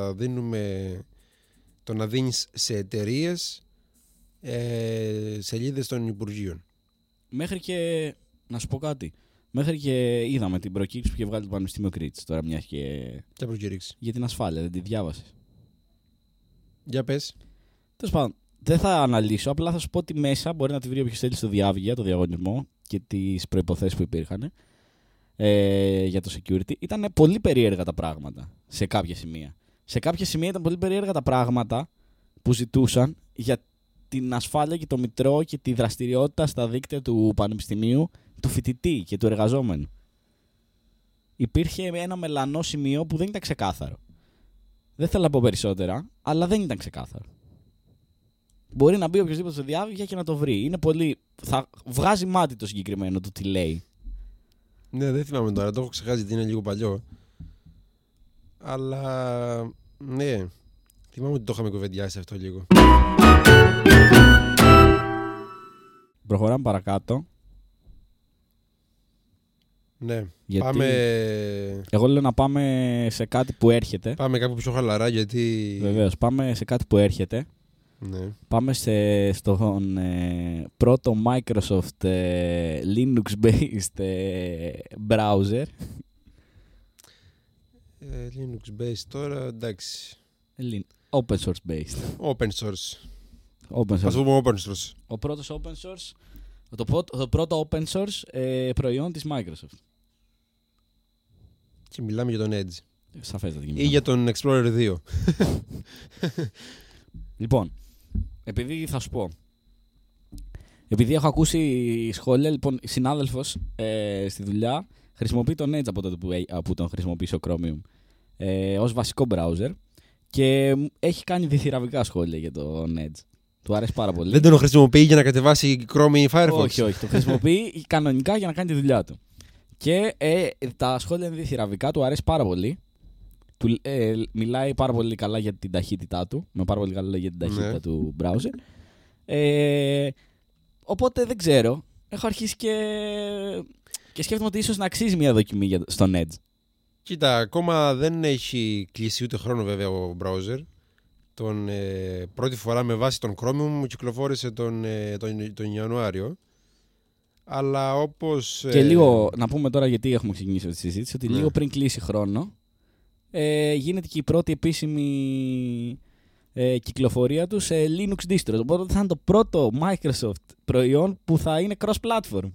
να δίνεις σε εταιρείες σελίδες των Υπουργείων. Μέχρι και, να σου πω κάτι, μέχρι και είδαμε την προκήρυξη που είχε βγάλει το Πανεπιστήμιο Κρήτης. Τώρα μια και... Ποια προκήρυξη? Για την ασφάλεια, δεν τη διάβασες? Για πες. Τέλος πάντων, δεν θα αναλύσω, απλά θα σου πω ότι μέσα μπορεί να τη βρει όποιος θέλει στο διάβγεια, το διαγωνισμό και τις προϋποθέσεις που υπήρχαν για το security. Ήταν πολύ περίεργα τα πράγματα σε κάποια σημεία. Σε κάποια σημεία ήταν πολύ περίεργα τα πράγματα που ζητούσαν για την ασφάλεια και το μητρό και τη δραστηριότητα στα δίκτυα του πανεπιστημίου, του φοιτητή και του εργαζόμενου. Υπήρχε ένα μελανό σημείο που δεν ήταν ξεκάθαρο. Δεν θέλω να πω περισσότερα, αλλά δεν ήταν ξεκάθαρο. Μπορεί να μπει οποιοδήποτε στο διάβγεια και να το βρει. Είναι πολύ... Θα βγάζει μάτι το συγκεκριμένο, το τι λέει. Ναι, δεν θυμάμαι τώρα, το έχω ξεχάσει γιατί είναι λίγο παλιό. Αλλά ναι, θυμάμαι ότι το είχαμε κουβεντιάσει αυτό λίγο. Προχωράμε παρακάτω. Ναι, γιατί... πάμε... Εγώ λέω να πάμε σε κάτι που έρχεται. Πάμε κάπου πιο χαλαρά γιατί... Βεβαίως, πάμε σε κάτι που έρχεται. Ναι. Πάμε στον πρώτο Microsoft Linux-based browser. Linux-based τώρα, εντάξει. Open source based. Open source. Ας πούμε open source. Ο πρώτος open source, το πρώτο open source προϊόν της Microsoft. Και μιλάμε για τον Edge. Σαφέστατα. Ή για τον Explorer 2. Λοιπόν, επειδή θα σου πω, επειδή έχω ακούσει σχόλια, λοιπόν, συνάδελφος στη δουλειά χρησιμοποιεί τον Edge από τότε που τον χρησιμοποιήσει ο Chromium ως βασικό browser και έχει κάνει διθυραβικά σχόλια για τον Edge. Του αρέσει πάρα πολύ. Δεν τον χρησιμοποιεί για να κατεβάσει Chrome ή Firefox? Όχι, το χρησιμοποιεί κανονικά για να κάνει τη δουλειά του. Και τα σχόλια είναι διθυραβικά, του αρέσει πάρα πολύ. Μιλάει πάρα πολύ καλά για την ταχύτητά του, με πάρα πολύ καλά για την ταχύτητα του browser. Οπότε δεν ξέρω. Έχω αρχίσει και σκέφτομαι ότι ίσως να αξίζει μια δοκιμή στον Edge. Κοίτα, ακόμα δεν έχει κλείσει ούτε χρόνο βέβαια ο browser. Πρώτη φορά με βάση τον Chromium μου κυκλοφόρησε τον Ιανουάριο. Αλλά όπως... Και λίγο, να πούμε τώρα γιατί έχουμε ξεκινήσει αυτή τη συζήτηση, ότι λίγο πριν κλείσει χρόνο γίνεται και η πρώτη επίσημη κυκλοφορία του σε Linux distro. Οπότε θα είναι το πρώτο Microsoft προϊόν που θα είναι cross-platform.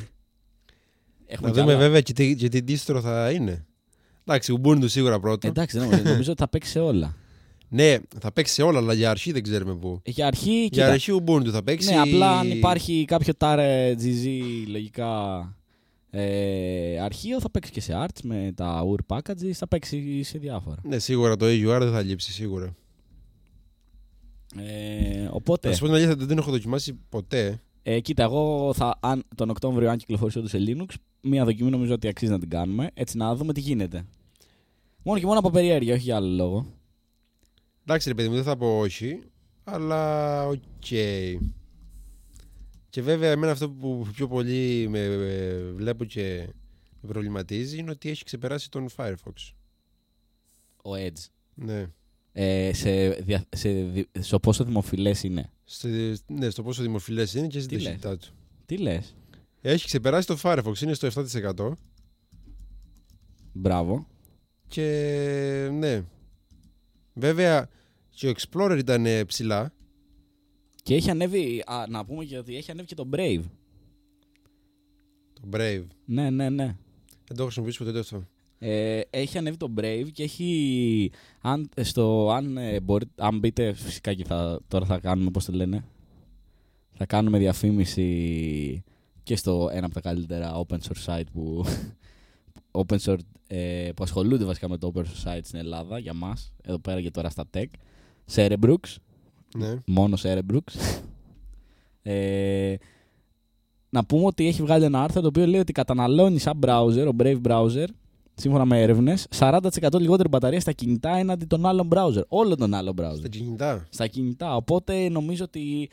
Να δούμε βέβαια και τι distro θα είναι. Εντάξει, Ubuntu σίγουρα πρώτο. Εντάξει, νομίζω ότι θα παίξει σε όλα. Ναι, θα παίξει σε όλα, αλλά για αρχή δεν ξέρουμε πού. Για αρχή Ubuntu θα παίξει. Ναι, απλά αν υπάρχει κάποιο TAR GZ λογικά Αρχείο θα παίξει και σε arts με τα UR packages, θα παίξει σε διάφορα. Ναι, σίγουρα το AUR δεν θα λείψει, σίγουρα. Οπότε. Να σου πω την αλήθεια, δεν την έχω δοκιμάσει ποτέ. Κοίτα, εγώ τον Οκτώβριο, αν κυκλοφορήσει όντως σε Linux, μία δοκιμή νομίζω ότι αξίζει να την κάνουμε. Έτσι να δούμε τι γίνεται. Μόνο και μόνο από περιέργεια, όχι για άλλο λόγο. Εντάξει, ρε παιδί μου, δεν θα πω όχι, αλλά οκ. Και βέβαια, εμένα αυτό που πιο πολύ με βλέπω και με προβληματίζει είναι ότι έχει ξεπεράσει τον Firefox. Ο Edge. Ναι. Στο πόσο δημοφιλές είναι. Ναι, στο πόσο δημοφιλές είναι και στη ταχύτητά του. Τι λες? Έχει ξεπεράσει το Firefox, είναι στο 7%. Μπράβο. Και ναι. Βέβαια, και ο Explorer ήταν ψηλά. Και έχει ανέβει, να πούμε και ότι έχει ανέβει και το Brave. Το Brave. Ναι. Δεν το χρησιμοποιήσω ποτέ αυτό. Έχει ανέβει το Brave και έχει. Αν μπείτε, φυσικά και τώρα θα κάνουμε, πώς το λένε. Θα κάνουμε διαφήμιση και στο ένα από τα καλύτερα open source site που ασχολούνται βασικά με το open source site στην Ελλάδα για μας, εδώ πέρα και τώρα στα tech. Cerebrooks. Ναι. Μόνο Cerebrooks. Να πούμε ότι έχει βγάλει ένα άρθρο το οποίο λέει ότι καταναλώνει σαν browser, ο Brave browser, σύμφωνα με έρευνες, 40% λιγότερη μπαταρία στα κινητά έναντι των άλλων browser. Όλων των άλλων browser. Στα κινητά. Στα κινητά. Οπότε νομίζω ότι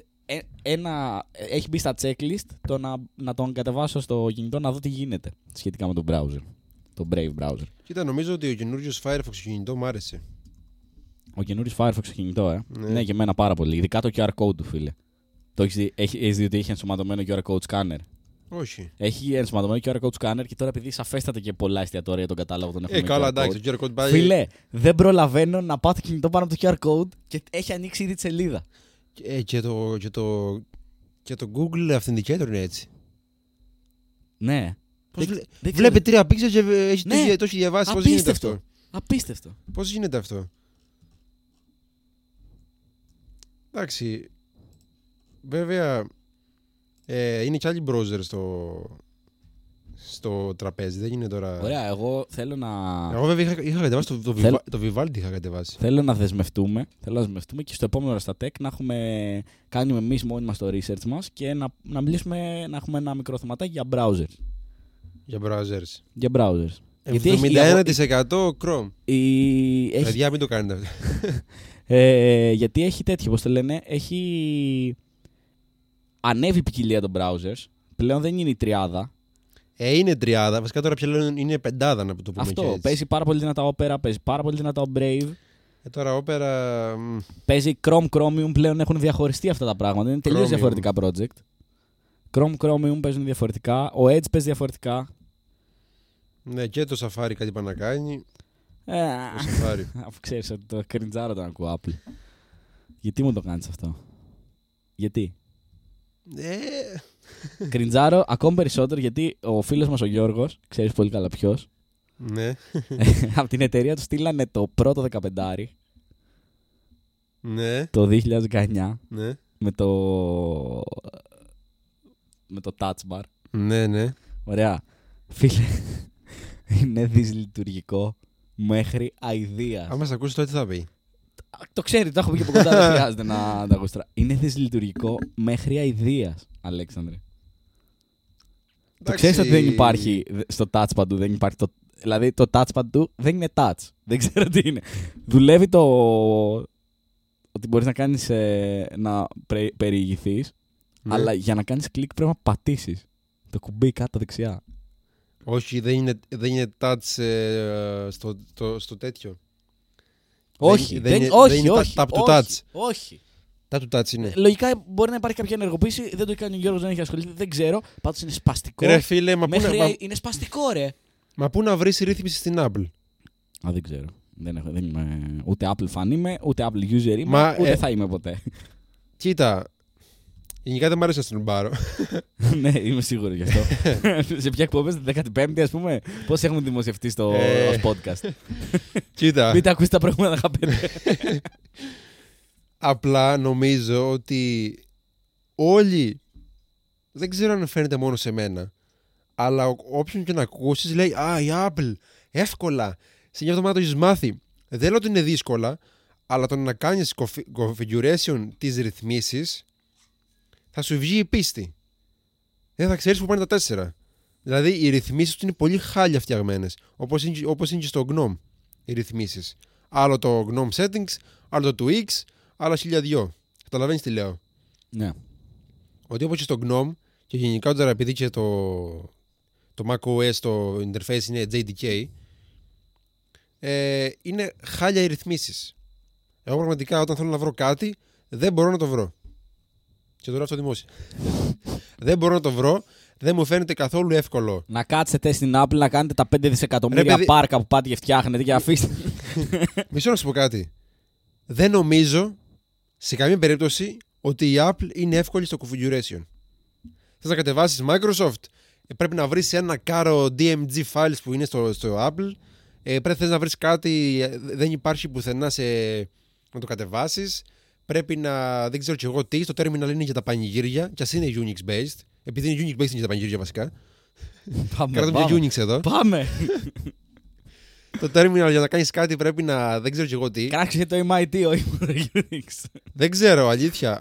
έχει μπει στα checklist το να τον κατεβάσω στο κινητό να δω τι γίνεται σχετικά με τον browser. Το Brave browser. Κοίτα, νομίζω ότι ο καινούριος Firefox στο κινητό μου άρεσε. Ο καινούριος Firefox στο κινητό, Ναι, και εμένα πάρα πολύ. Ειδικά το QR code του, φίλε. Έχεις δει ότι έχει ενσωματωμένο QR code scanner? Όχι. Έχει ενσωματωμένο QR code scanner και τώρα επειδή σαφέστατα και πολλά εστιατόρια τον κατάλογο τον έχουν. Καλά, εντάξει, το QR code πάει. Φίλε, δεν προλαβαίνω να πάω το κινητό πάνω από το QR code και έχει ανοίξει ήδη τη σελίδα. Και το Google Authenticator είναι έτσι. Ναι. Βλέπει 3 pixels και έχει Ναι. το έχει διαβάσει. Πώς γίνεται αυτό? Απίστευτο. Πώς γίνεται αυτό? Εντάξει. Βέβαια, είναι και άλλοι browser στο τραπέζι, δεν είναι τώρα. Ωραία, εγώ θέλω να. Εγώ βέβαια είχα κατεβάσει το Vivaldi είχα κατεβάσει. Θέλω να δεσμευτούμε και στο επόμενο Rastatech να έχουμε κάνει εμείς μόνοι μας το research μας και να μιλήσουμε, να έχουμε ένα μικρό θεματάκι για browsers. Για browsers. Για browsers. 71% Chrome. Έχει... Παιδιά, μην το κάνετε αυτό. Γιατί έχει τέτοιο, πώς το λένε, έχει ανέβει η ποικιλία των browsers. Πλέον δεν είναι η τριάδα. Είναι τριάδα. Βασικά τώρα πια λένε είναι πεντάδα να το πούμε. Αυτό. Παίζει πάρα πολύ δυνατά Opera, παίζει πάρα πολύ δυνατά ο Brave. Τώρα Opera. Παίζει Chromium, πλέον έχουν διαχωριστεί αυτά τα πράγματα. Είναι τελείως διαφορετικά project. Chromium παίζουν διαφορετικά. Ο Edge παίζει διαφορετικά. Ναι, και το Safari κάτι πάει να κάνει. Το Safari. Αφού ξέρεις ότι το κριντζάρω τον ακούω Apple. Γιατί μου το κάνεις αυτό? Γιατί? Κριντζάρω ακόμη περισσότερο γιατί ο φίλος μας ο Γιώργος, ξέρεις πολύ καλά ποιος, Ναι. από την εταιρεία του στείλανε το πρώτο 15, Ναι. το 2019, Ναι. με το touch bar. Ναι. Ωραία. Φίλε, είναι δυσλειτουργικό μέχρι αηδίας. Άμα σε ακούσει τότε τι θα πει? Το ξέρει, το έχω πει και από κοντά, δεν χρειάζεται να τα ακούσει τώρα. Είναι δυσλειτουργικό μέχρι αηδίας, Αλέξανδρε. Το ξέρεις ότι δεν υπάρχει στο touchpad του, δεν υπάρχει δηλαδή το touchpad του δεν είναι touch. Δεν ξέρω τι είναι. Δουλεύει το ότι μπορείς να κάνεις να περιηγηθείς, αλλά για να κάνεις κλικ πρέπει να πατήσεις το κουμπί κάτω δεξιά. Όχι, δεν είναι touch στο τέτοιο. Όχι, δεν είναι tap to touch. Όχι. Tap to touch είναι. Λογικά μπορεί να υπάρχει κάποια ενεργοποίηση, δεν το έχει κάνει ο Γιώργος, δεν έχει ασχοληθεί, δεν ξέρω. Πάντως είναι σπαστικό. Ρε φίλε, Είναι σπαστικό, ρε. Μα πού να βρεις ρύθμιση στην Apple? Δεν ξέρω. Δεν είμαι ούτε Apple fan είμαι, ούτε Apple user είμαι, ούτε θα είμαι ποτέ. Κοίτα, γενικά δεν μ' αρέσει να στυλμπάρω. Ναι, είμαι σίγουρο γι' αυτό. Σε ποια εκπομπές, την 15η, ας πούμε, πώς έχουμε δημοσιευτεί ως podcast? Κοίτα. Μην τα ακούσει τα προηγούμενα 15. Απλά νομίζω ότι όλοι, δεν ξέρω αν φαίνεται μόνο σε μένα, Αλλά όποιον και να ακούσεις λέει «Α, η Apple, εύκολα, σε μια εβδομάδα το έχεις μάθει». Δεν λέω ότι είναι δύσκολα, αλλά το να κάνεις configuration τις ρυθμίσεις θα σου βγει η πίστη. Δεν θα ξέρεις που πάνε τα 4. Δηλαδή οι ρυθμίσεις του είναι πολύ χάλια φτιαγμένες. Όπως είναι και στο GNOME οι ρυθμίσεις. Άλλο το GNOME settings, άλλο το 2X, άλλο 1002. Καταλαβαίνεις τι λέω. Ναι. Ότι όπως και στο GNOME και γενικά τώρα επειδή και το macOS το interface είναι JDK, είναι χάλια οι ρυθμίσεις. Εγώ πραγματικά όταν θέλω να βρω κάτι δεν μπορώ να το βρω. Και τώρα αυτό δημόσια. Δεν μπορώ να το βρω. Δεν μου φαίνεται καθόλου εύκολο. Να κάτσετε στην Apple να κάνετε τα 5 δισεκατομμύρια πάρκα που πάτε και φτιάχνετε και αφήστε. Μισό να σου πω κάτι. Δεν νομίζω σε καμία περίπτωση ότι η Apple είναι εύκολη στο configuration. Θες να κατεβάσεις Microsoft, πρέπει να βρεις ένα κάρο DMG files που είναι στο Apple. Θες να βρεις κάτι, δεν υπάρχει πουθενά να το κατεβάσεις. Πρέπει να, δεν ξέρω κι εγώ τι, στο terminal είναι για τα πανηγύρια, κι ας είναι Unix based. Επειδή είναι Unix based είναι για τα πανηγύρια βασικά. Κρατάμε και Unix εδώ. Πάμε! Το terminal για να κάνεις κάτι πρέπει να, δεν ξέρω κι εγώ τι. Κράξε το MIT, όχι το Unix. Δεν ξέρω, αλήθεια.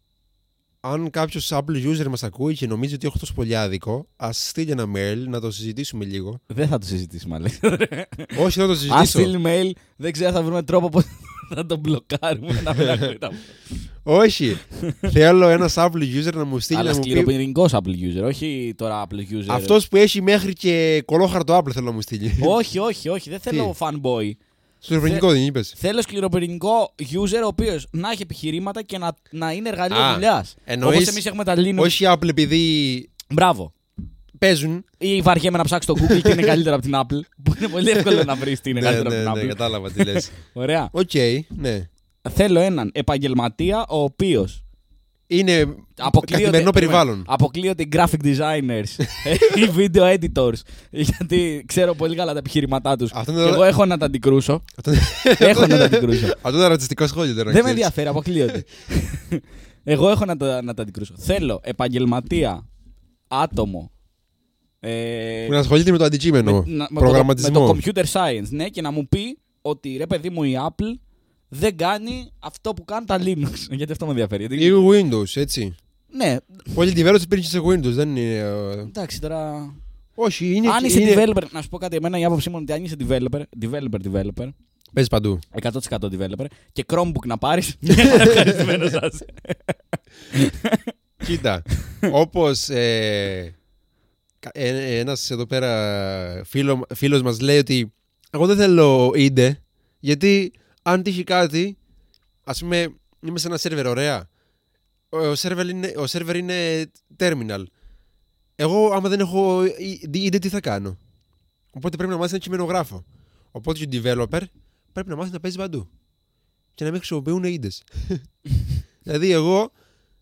Αν κάποιος Apple user μας ακούει και νομίζει ότι έχω τόσο πολύ άδικο, ας στείλει ένα mail να το συζητήσουμε λίγο. Δεν θα το συζητήσουμε, Αλέξανδρε. Όχι, θα το συζητήσω. Αν στείλει mail, δεν ξέρω, θα βρούμε τρόπο πώς θα τον μπλοκάρουμε. Όχι. Θέλω ένας Apple user να μου στείλει. Αλλά να μου πει... σκληροπυρηνικός Apple user, όχι τώρα Apple user. Αυτός που έχει μέχρι και κολόχαρτο Apple θέλω να μου στείλει. Όχι, δεν θέλω fanboy. Σκληροπυρηνικό δεν είπες. Θέλω σκληροπυρηνικό user ο οποίος να έχει επιχειρήματα και να είναι εργαλείο δουλειάς. Όπως εμείς έχουμε τα Linux. Όχι Apple επειδή. Μπράβο. Παίζουν. Ή βαριέμαι να ψάξω στο Google και είναι καλύτερα από την Apple. Που είναι πολύ εύκολο να βρεις τι είναι καλύτερα από την Apple. Ναι, κατάλαβα τι λες. Ωραία. Οκ, ναι. Θέλω έναν επαγγελματία ο οποίος είναι καθημερινό περιβάλλον. Αποκλείονται οι graphic designers, οι video editors, γιατί ξέρω πολύ καλά τα επιχειρηματά τους. Και εγώ έχω να τα αντικρούσω. Αυτό είναι ρατσιστικό σχόλιο τώρα. Δεν με ενδιαφέρει, αποκλείονται. Εγώ έχω να τα αντικρούσω. Θέλω επαγγελματία, άτομο. Που να ασχολείται με το αντικείμενο. Προγραμματισμό. Με το computer science, ναι, και να μου πει ότι ρε παιδί μου η Apple δεν κάνει αυτό που κάνουν τα Linux. Γιατί αυτό με ενδιαφέρει. Ή Windows, έτσι. Ναι. Πολύ developer υπήρχε σε Windows, δεν είναι. Εντάξει τώρα. Όχι, είναι. Αν είσαι developer, να σου πω κάτι, εμένα η άποψή μου είναι ότι αν είσαι developer. Παίζει παντού. 100% developer. Και Chromebook να πάρεις. Ευχαριστημένο σας. Κοίτα. Όπως ένας εδώ πέρα φίλος μας λέει ότι εγώ δεν θέλω IDE, γιατί αν τύχει κάτι, ας πούμε, είμαι σε ένα σερβερ, ωραία. Ο σερβερ είναι terminal. Εγώ, άμα δεν έχω IDE, τι θα κάνω? Οπότε πρέπει να μάθει ένα κειμενογράφο. Οπότε και ο developer πρέπει να μάθει να παίζει παντού. Και να μην χρησιμοποιούν IDEs. Δηλαδή, εγώ,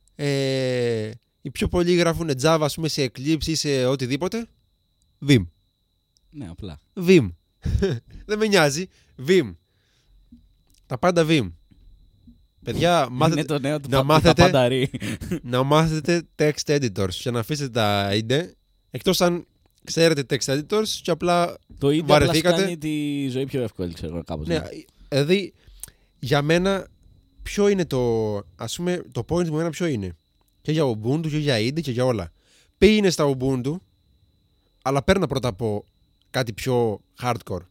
οι πιο πολλοί γράφουν Java, ας πούμε, σε Eclipse ή σε οτιδήποτε. Vim. Ναι, απλά. Vim. Δεν με νοιάζει. Vim. Τα πάντα Vim. Παιδιά, είναι το νέο του παπανταρί. Να μάθετε text editors και να αφήσετε τα IDE, εκτός αν ξέρετε text editors και απλά το IDE βαρεθήκατε. Απλά κάνει τη ζωή πιο εύκολη, ξέρω κάπως. Ναι, δηλαδή, για μένα, ποιο είναι ας πούμε, το point μου εμένα ποιο είναι? Και για Ubuntu και για IDE και για όλα. Πήγαινε στα Ubuntu, αλλά παίρνα πρώτα από κάτι πιο hardcore.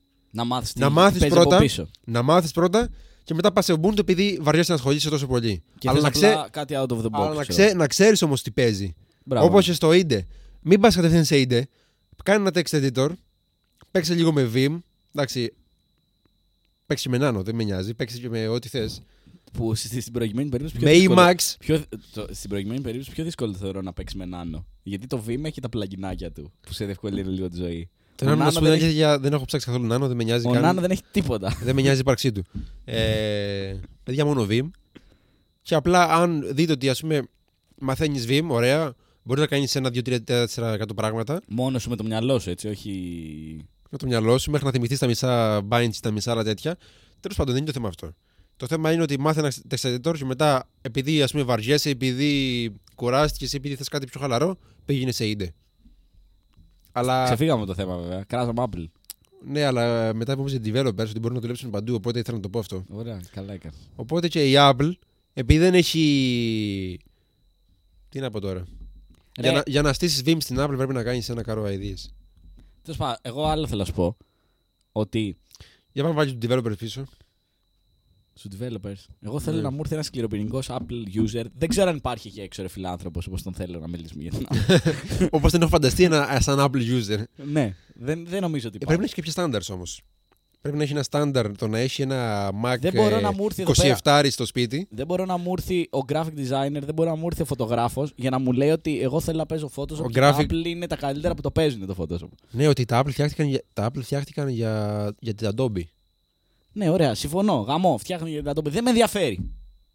Να μάθεις πρώτα και μετά πας σε Ubuntu επειδή βαριέσαι να ασχολείσαι τόσο πολύ. Και αλλά κάτι out of the box. Αλλά να ξέρεις όμως τι παίζει. Όπως και στο IDE. Μην πας κατευθείαν σε IDE. Κάνε ένα text editor. Παίξε λίγο με Vim. Εντάξει. Παίξε με Nano, δεν με νοιάζει. Παίξε και με ό,τι θες. Που στην προηγουμένη περίπτωση. Με Emacs. Στην προηγουμένη περίπτωση πιο δύσκολο θεωρώ να παίξει με Nano. Γιατί το Vim έχει τα πλαγκινάκια του που σε διευκολύνει λίγο τη ζωή. Δεν έχω ψάξει καθόλου Nano, δεν με νοιάζει. Ο Nano δεν έχει τίποτα. Δεν με νοιάζει η ύπαρξή του. Παιδιά, μόνο Vim. Και απλά αν δείτε ότι, ας πούμε, μαθαίνεις Vim, ωραία, μπορεί να κάνεις 1, 2, 3, 4 πράγματα. Μόνο σου με το μυαλό σου, έτσι, όχι. Με το μυαλό σου, μέχρι να θυμηθείς τα μισά binds, τα μισά άλλα τέτοια. Τέλος πάντων, δεν είναι το θέμα αυτό. Το θέμα είναι ότι μάθε ένα text editor και μετά, επειδή ας πούμε βαριέσαι, επειδή κουράστηκες, επειδή θες κάτι πιο χαλαρό, πήγαινε σε IDE. Αλλά... Ξεφύγαμε το θέμα βέβαια. Κράζαμε Apple. Ναι, αλλά μετά είπαμε σε developers ότι μπορούν να δουλέψουν παντού. Οπότε ήθελα να το πω αυτό. Ωραία, καλά έκανε. Οπότε και η Apple, επειδή δεν έχει. Τι να πω τώρα. Για να στήσεις Vim στην Apple πρέπει να κάνεις ένα καρό ideas. Τέλος πάντων, εγώ άλλο θέλω να σου πω. Ότι. Για πάμε βάλει του developers πίσω. Στους developers. Εγώ θέλω να μου έρθει ένας σκληροπυρηνικός Apple user. Δεν ξέρω αν υπάρχει εκεί έξω ρε φιλάνθρωπος όπως τον θέλω να μιλήσουμε για την Apple. Όπως την έχω φανταστεί σαν Apple user. Ναι, δεν νομίζω ότι υπάρχει. Πρέπει να έχει κάποια standards όμως. Πρέπει να έχει ένα standard το να έχει ένα Mac 27 στο σπίτι. Δεν μπορώ να μου έρθει ο graphic designer, δεν μπορώ να μου έρθει ο φωτογράφος για να μου λέει ότι εγώ θέλω να παίζω Photoshop και τα Apple είναι τα καλύτερα που το παίζουν το Photoshop. Ναι, ότι τα Apple φτιάχτηκαν για την Adobe. Ναι, ωραία, συμφωνώ. Γαμό, φτιάχνει για την Adobe. Δεν με ενδιαφέρει.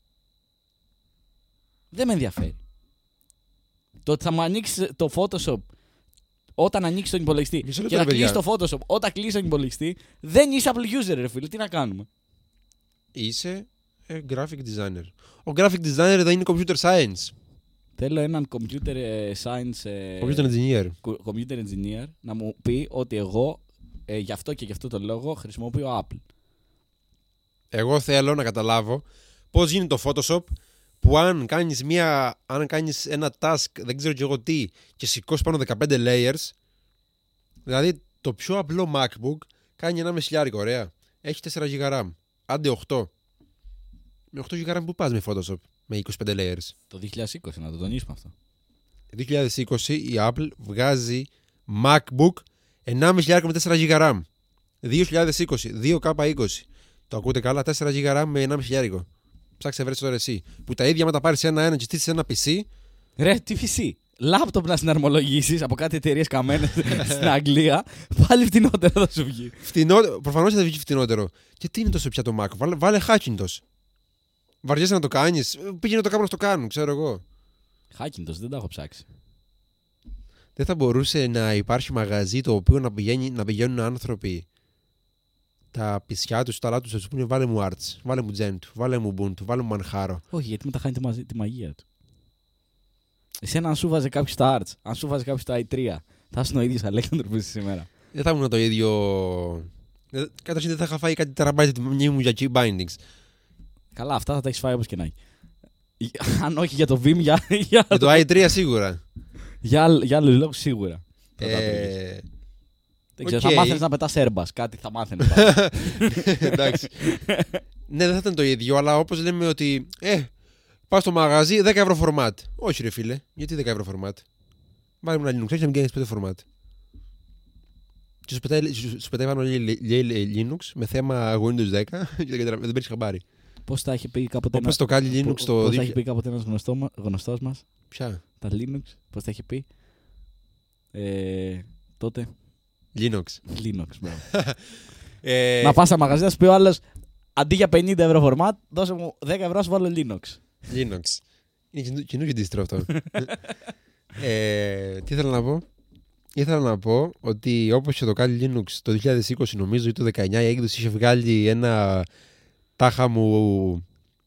Δεν με ενδιαφέρει. Το ότι θα μου ανοίξει το Photoshop όταν ανοίξει τον υπολογιστή και να κλείσει το Photoshop όταν κλείσει τον υπολογιστή, δεν είσαι Apple user, ρε φίλε. Τι να κάνουμε. Είσαι graphic designer. Ο graphic designer δεν είναι computer science. Θέλω έναν computer science. Computer engineer να μου πει ότι εγώ γι' αυτό και γι' αυτό το λόγο χρησιμοποιώ Apple. Εγώ θέλω να καταλάβω πώς γίνεται το Photoshop που αν κάνεις ένα task, δεν ξέρω και εγώ τι, και σηκώσεις πάνω 15 layers, δηλαδή το πιο απλό MacBook κάνει 1,5 χιλιάρικο, ωραία. Έχει 4 GB RAM, άντε 8. Με 8 GB RAM που πας με Photoshop, με 25 layers. Το 2020, να το τονίσουμε αυτό. 2020 η Apple βγάζει MacBook 1,5 χιλιάρικο με 4 GB RAM. 2020, 2K20. Το ακούτε καλά, 4 GB RAM με 1,5 χιλιάρικο. Ψάξε βρες τώρα εσύ. Που τα ίδια, άμα τα πάρεις ένα-ένα και στήσεις ένα PC. Ρε, τι PC. Λάπτοπ να συναρμολογήσεις από κάτι εταιρείες καμένες στην Αγγλία, πάλι φτηνότερο θα σου βγει. Προφανώς θα βγει φτηνότερο. Και τι είναι τόσο πια το Mac, βάλε Hackintosh. Βαριέσαι να το κάνεις, πήγαινε να το κάνουν, να το κάνουν, ξέρω εγώ. Hackintosh, δεν τα έχω ψάξει. Δεν θα μπορούσε να υπάρχει μαγαζί το οποίο να πηγαίνουν άνθρωποι. Τα πισιά του, τα λάθη του, θα σου πούνε βάλε μου Arts, βάλε μου Gentoo, βάλε μου Ubuntu, βάλε μου Manjaro. Όχι, γιατί μετά χάνει τη μαγεία του. Εσένα, αν σου βάζε κάποιο τα Arts, αν σου βάζε κάποιο τα i3, θα ήσουν ο ίδιο Αλέξανδρο που είσαι σήμερα. Δεν θα ήμουν το ίδιο. Καταρχήν δεν θα είχα φάει κάτι τεραμπάιτι τη μνήμη μου για key bindings. Καλά, αυτά θα τα έχει φάει όπως και να έχει. Αν όχι για το Vim, για το i3 σίγουρα. Για άλλους λόγους σίγουρα. Δεν ξέρω, θα μάθαινες να πετάς Airbus, κάτι θα μάθαινες. Εντάξει. Ναι, δεν θα ήταν το ίδιο, αλλά όπως λέμε ότι πας στο μαγαζί 10 ευρώ format. Όχι ρε φίλε, γιατί 10 ευρώ format. Βάλε μου ένα Linux, όχι να μην κάνεις 5 format. Και σου πετάει πάνω λέει Linux με θέμα Windows 10 και δεν παίρνεις χαμπάρι. Πώς τα έχει πει κάποτε ένας... Πώς τα έχει πει κάποτε ένας γνωστός μας. Ποια? Τα Linux, πώς τα έχει πει. Τότε. Linux, να πας στα μαγαζιά, σου πει ο άλλος αντί για 50 ευρώ format, δώσε μου 10 ευρώ, σου βάλω Linux. Είναι καινούργιο δίστρο αυτό. Τι ήθελα να πω. Ήθελα να πω ότι όπως και το Kali Linux το 2020 νομίζω ή το 19 η έκδοση είχε βγάλει ένα τάχα μου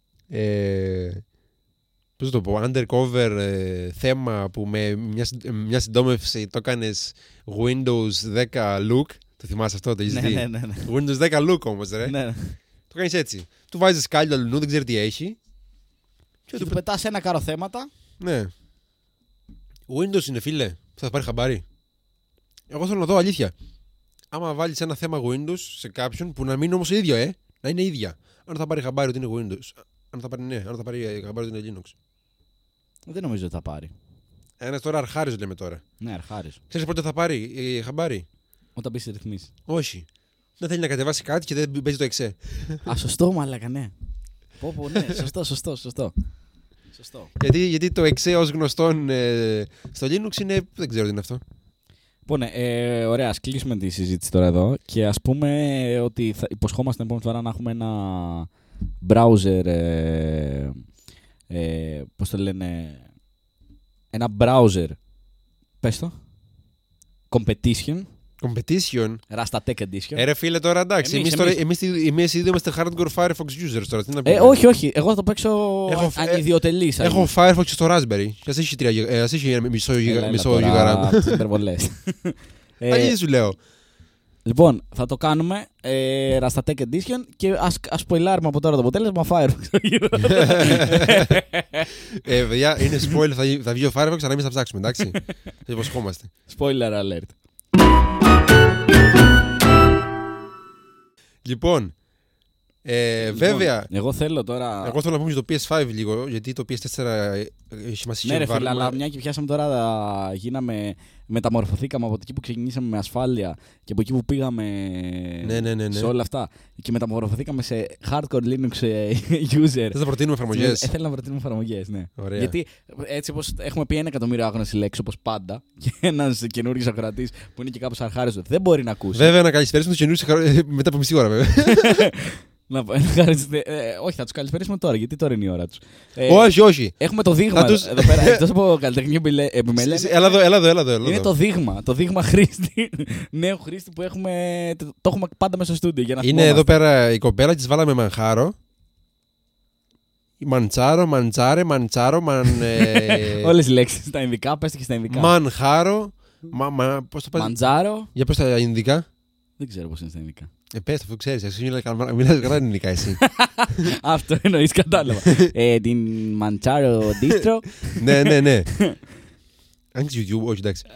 πώς το πω, undercover θέμα που με μια συντόμευση το έκανες Windows 10 look. Το θυμάσαι αυτό, το έχεις δει? Ναι. Windows 10 look όμως ρε. Ναι. Το κάνεις έτσι. Του βάζεις σκάλι του αλλού, δεν ξέρει τι έχει. Και του πετάς ένα κάρο θέματα. Ναι. Windows είναι φίλε, θα πάρει χαμπάρι. Εγώ θέλω να δω αλήθεια. Άμα βάλεις ένα θέμα Windows σε κάποιον που να μην είναι όμως ίδιο, να είναι ίδια. Αν θα πάρει χαμπάρι ότι είναι Windows. Αν θα πάρει χαμπάρι ότι είναι Linux. Δεν νομίζω ότι θα πάρει. Ένας τώρα αρχάρις λέμε τώρα. Ναι, αρχάρις. Ξέρεις πότε θα πάρει χαμπάρι? Όταν μπει σε ρυθμίσεις. Όχι. Δεν θέλει να κατεβάσει κάτι και δεν παίζει το εξέ. Α, σωστό, μαλάκα, ναι. Πω, ναι, σωστό. Γιατί το εξέ ως γνωστόν στο Linux είναι. Δεν ξέρω τι είναι αυτό. Λοιπόν, ωραία, ας κλείσουμε τη συζήτηση τώρα εδώ και ας πούμε ότι θα υποσχόμαστε την επόμενη φορά να έχουμε ένα browser. Πώς το λένε. Ένα browser. Πες το. Competition. Rasta Tech Edition. Ρε φίλε, τώρα εντάξει. Εμείς ήδη είμαστε hardcore Firefox users τώρα. Όχι. Εγώ θα το παίξω ανιδιοτελής. Έχω Firefox στο Raspberry. Ας έχει μισό γιγαράμ. Υπερβολές. Αλήθεια σου λέω. Λοιπόν, θα το κάνουμε Rastatech Edition και ας spoilάρουμε από τώρα το αποτέλεσμα Firefox. Παιδιά, είναι spoiler, θα βγει ο Firefox, αλλά εμείς θα ψάξουμε, εντάξει. Θα υποσχόμαστε. Spoiler alert. Λοιπόν, βέβαια. Εγώ θέλω τώρα. Εγώ θέλω να πούμε για το PS5 λίγο, γιατί το PS4 έχει μας Ναι, ρε φίλε, αλλά μια και πιάσαμε τώρα, μεταμορφωθήκαμε από εκεί που ξεκινήσαμε με ασφάλεια και από εκεί που πήγαμε ναι. σε όλα αυτά. Και μεταμορφωθήκαμε σε hardcore Linux user. Θες να προτείνουμε εφαρμογές? Θέλω να προτείνουμε εφαρμογές, ναι. Ωραία. Γιατί έτσι όπως έχουμε πει 1 εκατομμύριο άγνωση λέξη όπως πάντα, και ένας καινούργιος ακροατής που είναι και κάπως αρχάριστο δεν μπορεί να ακούσει. Βέβαια, να καλησπέρισουμε τους καινούριους μετά από μισή ώρα, βέβαια. Όχι, θα τους καλησπέρισουμε τώρα, γιατί τώρα είναι η ώρα τους. Όχι. Έχουμε το δείγμα εδώ πέρα, εκτός από καλλιτεχνική επιμέλεια. Έλα εδώ. Είναι το δείγμα χρήστη, νέου χρήστη που το έχουμε πάντα μέσα στο στούντιο. Είναι εδώ πέρα η κοπέλα, της βάλαμε μανχάρο. Μαντσάρο, μαντσάρο, όλες οι λέξεις στα Ινδικά, πες και στα Ινδικά. Μανχάρο, πώς το πας? Μαντζάρο. Για πες τα Ινδικά. Δεν ξέρω πώς είναι στα Ινδικά. Πες, αφού ξέρεις, εσύ μιλάς καλά Ινδικά εσύ. Αυτό εννοείς, κατάλαβα. Την Μαντσάρο Distro. Ναι. Άνοιξε YouTube, όχι εντάξει.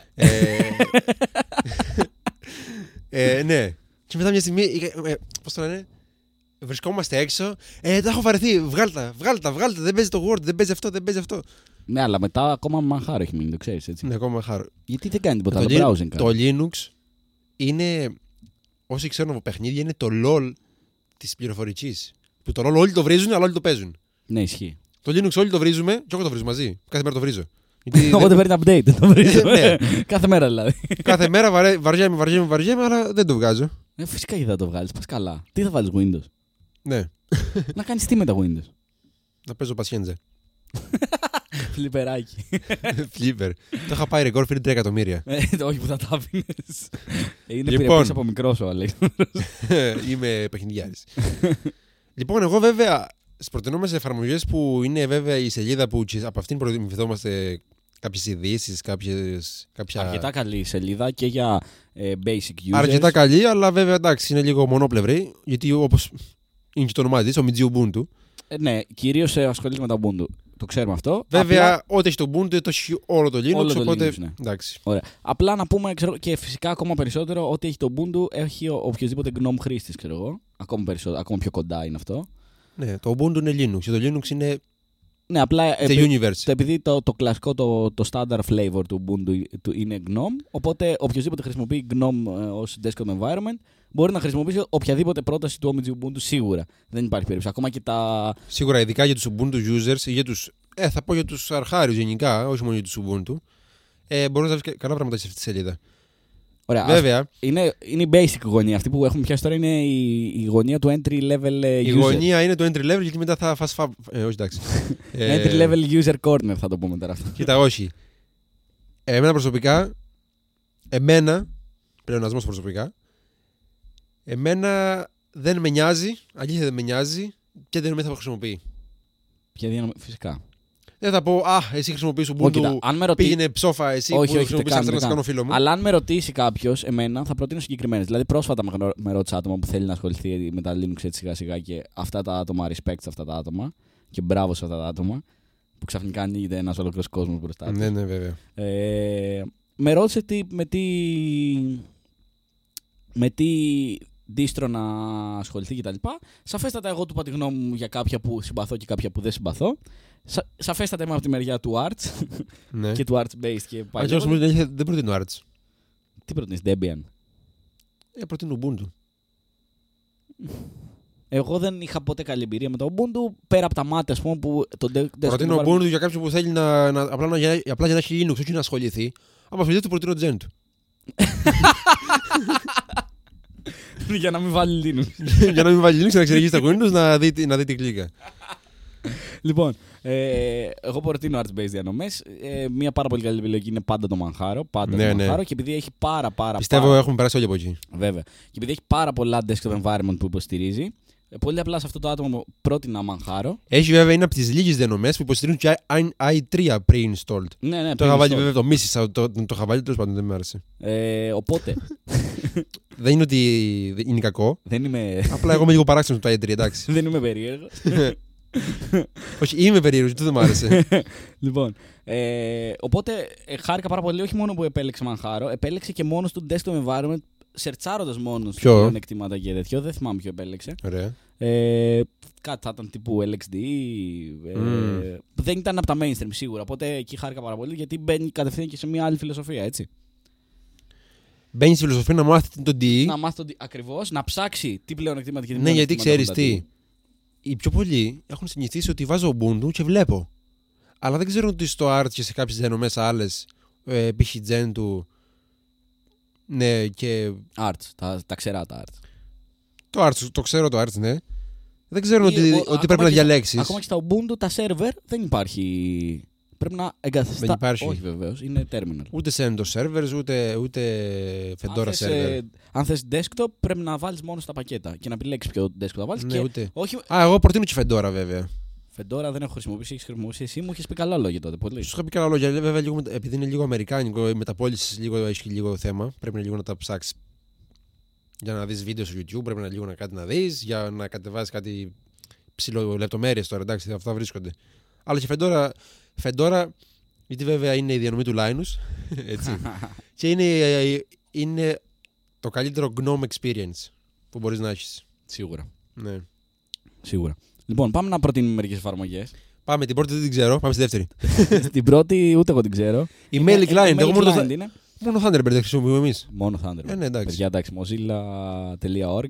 Ναι. Και μετά μια στιγμή, πώς το λένε, βρισκόμαστε έξω. Τα έχω βαρεθεί, βγάλτα, δεν παίζει το Word, δεν παίζει αυτό. Ναι, αλλά μετά ακόμα μανχάρο έχει μείνει, το ξέρεις έτσι. Ναι, ακόμα μανχάρο. Γιατί δεν κάνει τίποτα άλλο browsing. Το Linux είναι, όσοι ξέρουν από παιχνίδια, είναι το LOL της πληροφορικής. Που το LOL όλοι το βρίζουν, αλλά όλοι το παίζουν. Ναι, ισχύει. Το Linux όλοι το βρίζουμε, και εγώ το βρίζω μαζί. Κάθε μέρα το βρίζω. Οπότε παίρνει update, το βρίζω. Κάθε μέρα δηλαδή. Κάθε μέρα βαριέμαι, αλλά δεν το βγάζω. Φυσικά και θα το βγάλεις, πας καλά. Τι θα βάλεις Windows? Ναι. Να κάνεις τι με τα Windows? Να παίζω Pacienza. Φλιπεράκι. Φλίπερ. Το είχα πάει ρεκόρ πριν 3 εκατομμύρια. Όχι που θα τα άφηνες. Είναι Λοιπόν. πυρεπής από μικρός ο Αλέξανδρος. Είμαι παιχνιδιάρης. Λοιπόν, εγώ βέβαια στις προτινόμενες εφαρμογές που είναι βέβαια η σελίδα που από αυτήν προτιμηθόμαστε κάποιες ειδήσεις, κάποια. Αρκετά καλή σελίδα και για basic users. Αρκετά καλή, αλλά βέβαια εντάξει είναι λίγο μονόπλευρη. Γιατί όπως είναι και το όνομά της, ο Midji Ubuntu. Ναι, κυρίως ασχολείται με τα Ubuntu. Το ξέρουμε αυτό. Βέβαια, ό,τι έχει το Ubuntu, το έχει όλο το Linux. Όλο το οπότε. Linux, ναι. Εντάξει. Ωραία. Απλά να πούμε, ξέρω, και φυσικά ακόμα περισσότερο, ότι έχει το Ubuntu, έχει οποιοδήποτε GNOME χρήστης, ξέρω εγώ. Ακόμα πιο κοντά είναι αυτό. Ναι, το Ubuntu είναι Linux. Και το Linux είναι. Ναι, απλά universe. επειδή το κλασικό, το standard flavor του Ubuntu είναι GNOME, οπότε οποιοδήποτε χρησιμοποιεί GNOME ως desktop environment μπορεί να χρησιμοποιήσει οποιαδήποτε πρόταση του Omid Ubuntu σίγουρα. Δεν υπάρχει περίπτωση. Ακόμα και τα. Σίγουρα, ειδικά για τους Ubuntu users ή για τους. Θα πω για τους αρχάριους γενικά, όχι μόνο για τους Ubuntu. Μπορεί να βρει καλά πράγματα σε αυτή τη σελίδα. Ωραία. Βέβαια. Είναι η basic γωνία. Αυτή που έχουμε πιάσει τώρα είναι η γωνία του entry level user. Η γωνία είναι το entry level γιατί μετά θα φας όχι, εντάξει. Entry level user corner θα το πούμε τώρα αυτό. Κοίτα, όχι. Εμένα προσωπικά. Πλεονασμός προσωπικά. Εμένα δεν με νοιάζει. Αλήθεια δεν με νοιάζει. Και δεν με θα χρησιμοποιεί. Φυσικά. Δεν θα πω, εσύ χρησιμοποιείς Ubuntu, πήγαινε ψόφα εσύ όχι, που χρησιμοποιείς να κάνω φίλο μου. Αλλά αν με ρωτήσει κάποιος, εμένα θα προτείνω συγκεκριμένες. Δηλαδή πρόσφατα με ρώτησε άτομα που θέλει να ασχοληθεί με τα Linux έτσι σιγά σιγά και αυτά τα άτομα, respect σε αυτά τα άτομα και μπράβο σε αυτά τα άτομα που ξαφνικά ανοίγεται ένας ολόκληρος κόσμος μπροστά τους. Ναι, βέβαια. Με ρώτησε με τι distro να ασχοληθεί κτλ. Σαφέστατα εγώ του είπα τη γνώμη μου για κάποια που συμπαθώ και κάποια που δεν συμπαθώ. Σαφέστατα είμαι από τη μεριά του Arts ναι. και του Arts Based και πάει. Δεν προτείνω Arts. Τι προτείνεις, Debian? Προτείνω Ubuntu. Εγώ δεν είχα ποτέ καλή εμπειρία με το Ubuntu πέρα από τα μάτια, ας πούμε. Προτείνω Ubuntu για κάποιον που θέλει απλά για να έχει Linux, όχι να ασχοληθεί. Άμα ασχοληθεί, του προτείνω Gentoo. Για να μην βάλει Linux. Για να μην βάλει Linux, να εξεργήσει τα Windows, να δει την κλίκα. Λοιπόν, εγώ προτείνω Arts-based διανομές. Μια πάρα πολύ καλή επιλογή είναι πάντα το Manjaro. Και επειδή έχει πάρα Πιστεύω έχουμε περάσει όλοι από εκεί. Βέβαια. Και επειδή έχει πάρα πολλά desktop environment που υποστηρίζει, Πολύ απλά σε αυτό το άτομο πρότεινα Manjaro. Έχει βέβαια, είναι από τις λίγες διανομές που υποστηρίζουν και i3 pre-installed. Ναι, Το είχα βάλει βέβαια, το μίσησα, το είχα βάλει, τέλος πάντων δεν μου άρεσε. Οπότε. Δεν είναι ότι είναι κακό. Δεν είμαι. Απλά εγώ είμαι λίγο παράξενος με το i3, εντάξει. Δεν είμαι περίεργο. Όχι, είμαι περίεργος, αυτό δεν μου άρεσε. Λοιπόν, οπότε χάρηκα πάρα πολύ όχι μόνο που επέλεξε Manjaro, επέλεξε και μόνος του desktop environment, σερτσάροντας μόνος του πλεονεκτήματα και τέτοιο. Δεν θυμάμαι ποιο επέλεξε. Ωραία. Κάτι θα ήταν τύπου LXD. Δεν ήταν από τα mainstream σίγουρα. Οπότε εκεί χάρηκα πάρα πολύ γιατί μπαίνει κατευθείαν και σε μια άλλη φιλοσοφία, έτσι. Μπαίνει στη φιλοσοφία να μάθει το DE. Να μάθει το DE ακριβώς, να ψάξει τι πλεονεκτήματα και τι ναι, γιατί ξέρεις τι. Οι πιο πολλοί έχουν συνηθίσει ότι βάζω Ubuntu και βλέπω. Αλλά δεν ξέρω ότι στο Arch και σε κάποιες διανομές άλλες, π.χ. Gentoo, ναι, και. Arch, τα ξερά τα Arch. Το Arch, το ξέρω το Arch, ναι. Δεν ξέρω ότι πρέπει να διαλέξεις. Ακόμα και στα Ubuntu τα server δεν υπάρχει. Πρέπει να εγκαθιστά. Δεν υπάρχει. Όχι βεβαίως, είναι terminal. Ούτε CentOS servers, ούτε Fedora server. Αν θες desktop, πρέπει να βάλεις μόνο στα πακέτα και να επιλέξεις ποιο desktop θα βάλεις. Ναι, και... ούτε. Όχι... Εγώ προτείνω και Fedora βέβαια. Fedora δεν έχω χρησιμοποιήσει, έχεις χρησιμοποιήσει εσύ, μου έχεις πει καλά λόγια τότε. Πολύ. Σου είχα πει καλά λόγια, βέβαια, λίγο, επειδή είναι λίγο αμερικάνικο, η μεταπώληση έχει λίγο θέμα. Πρέπει να λίγο να τα ψάξεις. Για να δεις βίντεο στο YouTube, πρέπει να λίγο να κάτι να δεις, για να κατεβάσεις κάτι ψηλό λεπτομέρειες τώρα, εντάξει, αυτά βρίσκονται. Αλλά και Fedora, γιατί βέβαια είναι η διανομή του Linus, έτσι, και είναι το καλύτερο GNOME experience που μπορείς να έχεις. Σίγουρα. Ναι. Σίγουρα. Λοιπόν, πάμε να προτείνουμε μερικές εφαρμογές. Πάμε, την πρώτη δεν την ξέρω, πάμε στη δεύτερη. Την πρώτη ούτε εγώ την ξέρω. Η Mail Client, εγώ είναι. Μόνο Thunderbird δεν χρησιμοποιούμε εμείς. Μόνο Thunderbird. Ναι, εντάξει. Παιδιά, εντάξει, mozilla.org.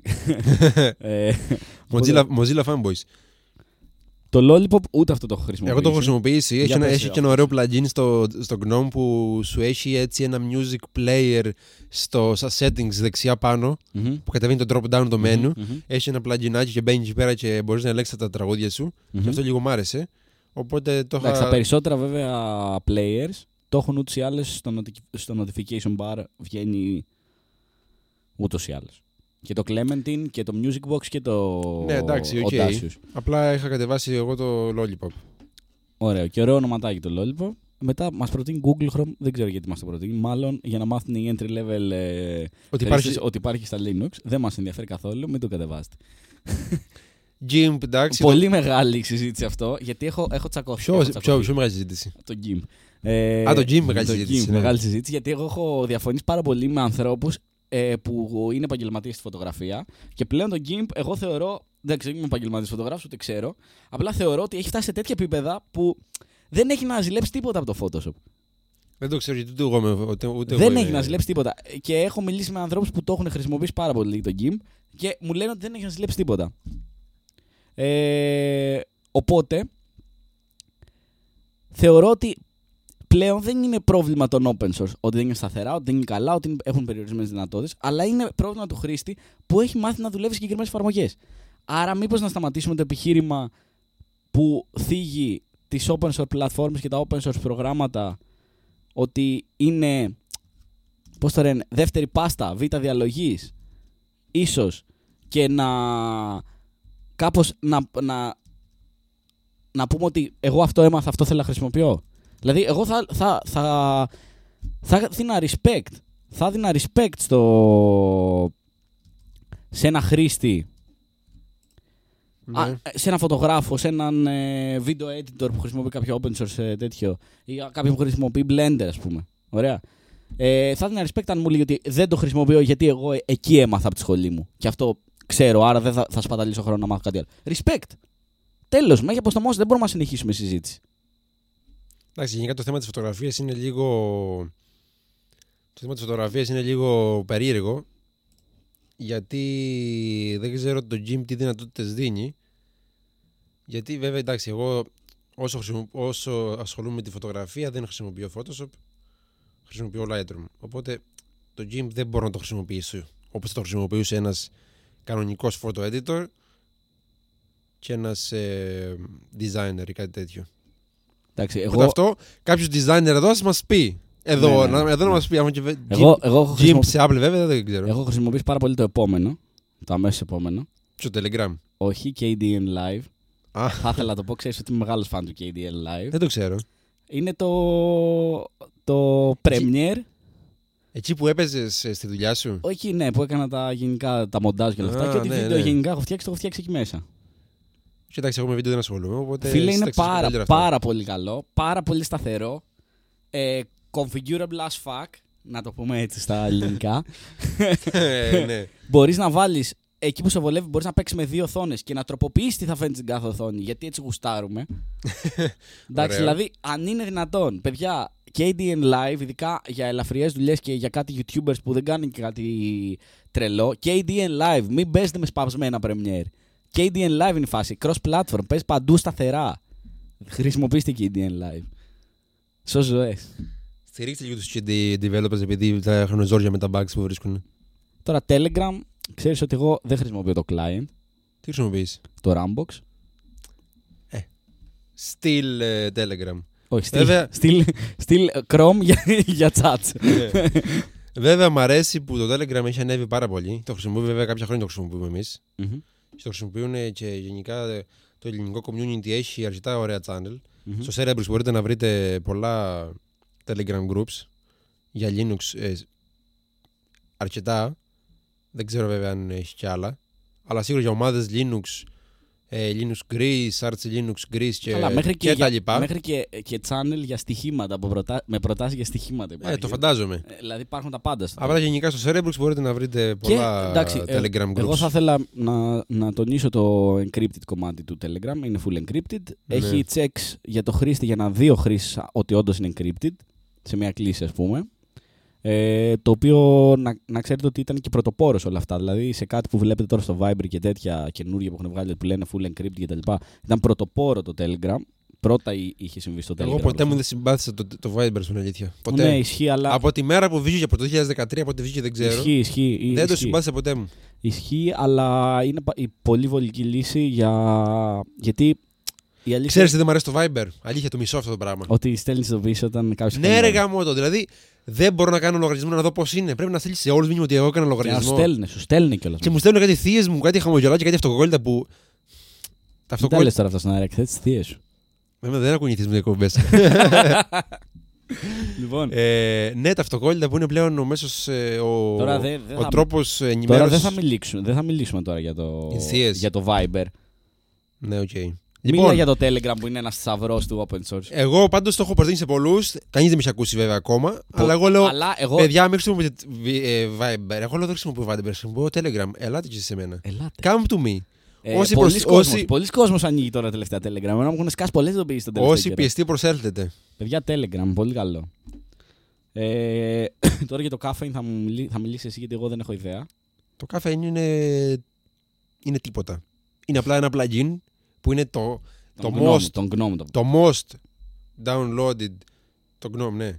Mozilla Fanboys. Το Lollipop ούτε αυτό το έχω χρησιμοποιήσει. Εγώ το έχω χρησιμοποιήσει. Έχει και ένα ωραίο plugin στο GNOME που σου έχει έτσι ένα music player στα settings δεξιά πάνω, που κατεβαίνει το drop down το menu. Έχει ένα pluginάκι και μπαίνει εκεί πέρα και μπορείς να ελέγξεις τα τραγούδια σου. Και αυτό λίγο μ' άρεσε. Οπότε το τα περισσότερα βέβαια players το έχουν ούτως ή άλλως στο notification bar, βγαίνει ούτως ή άλλως. Και το Clementine και το Music Box και το ναι, εντάξει, Audacious. Απλά είχα κατεβάσει εγώ το Lollipop. Ωραίο και ωραίο ονοματάκι το Lollipop. Μετά μας προτείνει Google Chrome, δεν ξέρω γιατί μας το προτείνει. Μάλλον για να μάθουν οι entry level ότι υπάρχει στα Linux. Δεν μας ενδιαφέρει καθόλου, μην το κατεβάσετε. GIMP, εντάξει. Πολύ μεγάλη συζήτηση αυτό, γιατί έχω τσακώσει. Ποιο μεγάλη συζήτηση. Το GIMP. Το GIMP μεγάλη συζήτηση. GIMP, μεγάλη συζήτηση, γιατί εγώ έχω διαφωνήσει πάρα πολύ με ανθρώπους που είναι επαγγελματίες στη φωτογραφία και πλέον το GIMP εγώ θεωρώ, δεν ξέρω, είμαι επαγγελματής φωτογράφος, ούτε ξέρω, απλά θεωρώ ότι έχει φτάσει σε τέτοια επίπεδα που δεν έχει να ζηλέψει τίποτα από το Photoshop. Δεν το ξέρω γιατί ούτε δεν έχει να ζηλέψει τίποτα. Και έχω μιλήσει με ανθρώπους που το έχουν χρησιμοποιήσει πάρα πολύ το GIMP και μου λένε ότι δεν έχει να ζηλέψει τίποτα. Οπότε θεωρώ ότι πλέον δεν είναι πρόβλημα των open source, ότι δεν είναι σταθερά, ότι δεν είναι καλά, ότι έχουν περιορισμένες δυνατότητες, αλλά είναι πρόβλημα του χρήστη που έχει μάθει να δουλεύει συγκεκριμένες εφαρμογές. Άρα, μήπως να σταματήσουμε το επιχείρημα που θίγει τις open source πλατφόρμες και τα open source προγράμματα, ότι είναι, πώς το λένε, δεύτερη πάστα, β' διαλογής, ίσως, και να κάπως να πούμε ότι εγώ αυτό έμαθα, αυτό θέλω να χρησιμοποιώ. Δηλαδή, εγώ θα δίνα respect. Θα δίνα respect σε ένα χρήστη, ναι. σε ένα φωτογράφο, σε έναν video editor που χρησιμοποιεί κάποιο open source τέτοιο, ή κάποιον που χρησιμοποιεί Blender, ας πούμε. Ωραία. Θα δίνα respect αν μου λέει ότι δεν το χρησιμοποιώ γιατί εγώ εκεί έμαθα από τη σχολή μου. Και αυτό ξέρω, άρα δεν θα σπαταλήσω χρόνο να μάθω κάτι άλλο. Respect. Τέλος, με έχει αποστομώσει, δεν μπορούμε να συνεχίσουμε συζήτηση. Εντάξει, γενικά το θέμα της φωτογραφίας είναι λίγο περίεργο, γιατί δεν ξέρω το GIMP τι δυνατότητες δίνει. Γιατί βέβαια, εντάξει, εγώ όσο ασχολούμαι με τη φωτογραφία δεν χρησιμοποιώ Photoshop, χρησιμοποιώ Lightroom. Οπότε το GIMP δεν μπορώ να το χρησιμοποιήσω όπως το χρησιμοποιούσε ένας κανονικός photo editor και ένας designer ή κάτι τέτοιο. Εντάξει, εγώ... αυτό κάποιος designer εδώ ας μας πει. Εδώ να μας πει. Εγώ GIMP σε Apple βέβαια δεν ξέρω. Έχω χρησιμοποιήσει πάρα πολύ το επόμενο. Το αμέσως επόμενο. Στο Telegram. Όχι, KDN Live. Α, Θα ήθελα να το πω, ξέρεις ότι είμαι μεγάλος φαν του KDN Live. δεν το ξέρω. Είναι το Premiere. Εκεί που έπαιζες στη δουλειά σου. Όχι, ναι, που έκανα τα μοντάζ και όλα αυτά. Και ό,τι ναι, βίντεο ναι. γενικά έχω φτιάξει, το έχω φτιάξει εκεί μέσα. Κοιτάξτε, εγώ με βίντεο δεν ασχολούμαι. Οπότε Φίλε, είναι σύνταξες καλύτερα αυτό. πάρα πολύ καλό. Πάρα πολύ σταθερό. Configurable as fuck. Να το πούμε έτσι στα ελληνικά. Ναι. Μπορείς να βάλεις εκεί που σε βολεύει, μπορείς να παίξεις με 2 οθόνες και να τροποποιήσεις τι θα φαίνεται στην κάθε οθόνη. Γιατί έτσι γουστάρουμε. Εντάξει, δηλαδή, αν είναι δυνατόν, παιδιά, KDN Live, ειδικά για ελαφριές δουλειές και για κάτι YouTubers που δεν κάνουν και κάτι τρελό, KDN Live, μην παίζετε με σπαυσμένα Premiere. KDN Live είναι η φάση. Cross-platform, παίζει παντού σταθερά. Χρησιμοποιήστε KDN Live. Σως ζωές. Στηρίξτε λίγο τους developers επειδή τα χρονοζόρια με τα bugs που βρίσκουν. Τώρα, Telegram, ξέρεις ότι εγώ δεν χρησιμοποιώ το client, Τι χρησιμοποιείς? το Rambox. Still Telegram. Όχι, Βέβαια- στυλ Chrome για chats. Ναι. Βέβαια, μου αρέσει που το Telegram έχει ανέβει πάρα πολύ. Το χρησιμοποιούμε βέβαια κάποια χρόνια, το χρησιμοποιούμε εμείς. Μμμ. Και το χρησιμοποιούν και γενικά το ελληνικό community έχει αρκετά ωραία channel. Μμμ. Στο Cerebrus μπορείτε να βρείτε πολλά Telegram groups για Linux. Αρκετά. Δεν ξέρω βέβαια αν έχει κι άλλα. Αλλά σίγουρα για ομάδες Linux, Linux Greece, Arch Linux Greece Καλά, μέχρι και τα για- λοιπά. μέχρι και channel για στοιχήματα, με προτάσεις για στοιχήματα υπάρχει. Το φαντάζομαι. Δηλαδή υπάρχουν τα πάντα στο Απλά γενικά στο Cerebrus μπορείτε να βρείτε πολλά εντάξει, Telegram groups. εγώ θα ήθελα να τονίσω το encrypted κομμάτι του Telegram. Είναι full encrypted. Ναι. Έχει checks για το χρήστη για να δει ο χρήστης ότι όντως είναι encrypted. Σε μια κλίση, ας πούμε. Το οποίο να ξέρετε ότι ήταν και πρωτοπόρο όλα αυτά. Δηλαδή σε κάτι που βλέπετε τώρα στο Viber και τέτοια καινούργια που έχουν βγάλει που λένε full encrypted κτλ. Ήταν πρωτοπόρο το Telegram. Πρώτα είχε συμβεί στο Telegram. Εγώ ποτέ μου δεν συμπάθησα το Viber στην αλήθεια. Ποτέ. Ναι, ισχύει, αλλά. Από τη μέρα που βγήκε από το 2013, από ό,τι βγήκε δεν ξέρω. Ισχύει. Δεν το συμπάθησα ποτέ μου. Ισχύει, αλλά είναι η πολύ βολική λύση γιατί η αλήθεια. Ξέρεις τι δεν μου αρέσει το Viber. Αλήθεια, το μισό αυτό το πράγμα. Ότι στέλνει το πίσω όταν κάποιο. Ναι, ρε γάμο το. Δηλαδή δεν μπορώ να κάνω λογαριασμό να δω πώς είναι. Πρέπει να στείλει σε όλους μήνυμα ότι εγώ έκανα λογαριασμό. Σου στέλνει κιόλας. Και μου στέλνουν κάτι θείες μου, κάτι χαμογελάκια, κάτι αυτοκόλλητα που. Τα Δεν τα λες τώρα αυτά στον αέρα, εκθέτεις τις θείες σου. Βέβαια δεν ακουνηθείς με διακοπές. Λοιπόν. Ναι, τα αυτοκόλλητα που είναι πλέον ο μέσος. Ο τρόπος ενημέρωσης. Τώρα δεν θα μιλήσουμε τώρα για το Viber. Ναι, οκ. Μίλα για το Telegram που είναι ένας θησαυρός του open source. Εγώ πάντως το έχω προτείνει σε πολλούς. Κανείς δεν με έχει ακούσει βέβαια ακόμα. Αλλά εγώ λέω. Παιδιά, μην χρησιμοποιείτε Viber. Εγώ λέω δεν χρησιμοποιώ Viber. Χρησιμοποιώ Telegram. Ελάτε και σε μένα. Come to me. Πολλοί κόσμος ανοίγει τώρα τελευταία Telegram. Εμένα μου έχουν σκάσει πολλές ειδοποιήσεις στο τελευταίο. Όσοι πιεστεί, προσέλθετε. Παιδιά, Telegram, πολύ καλό. Τώρα για το Caffeine θα μιλήσει εσύ γιατί εγώ δεν έχω ιδέα. Το Caffeine είναι τίποτα. Είναι απλά ένα plugin που είναι το most downloaded. Το GNOME, ναι.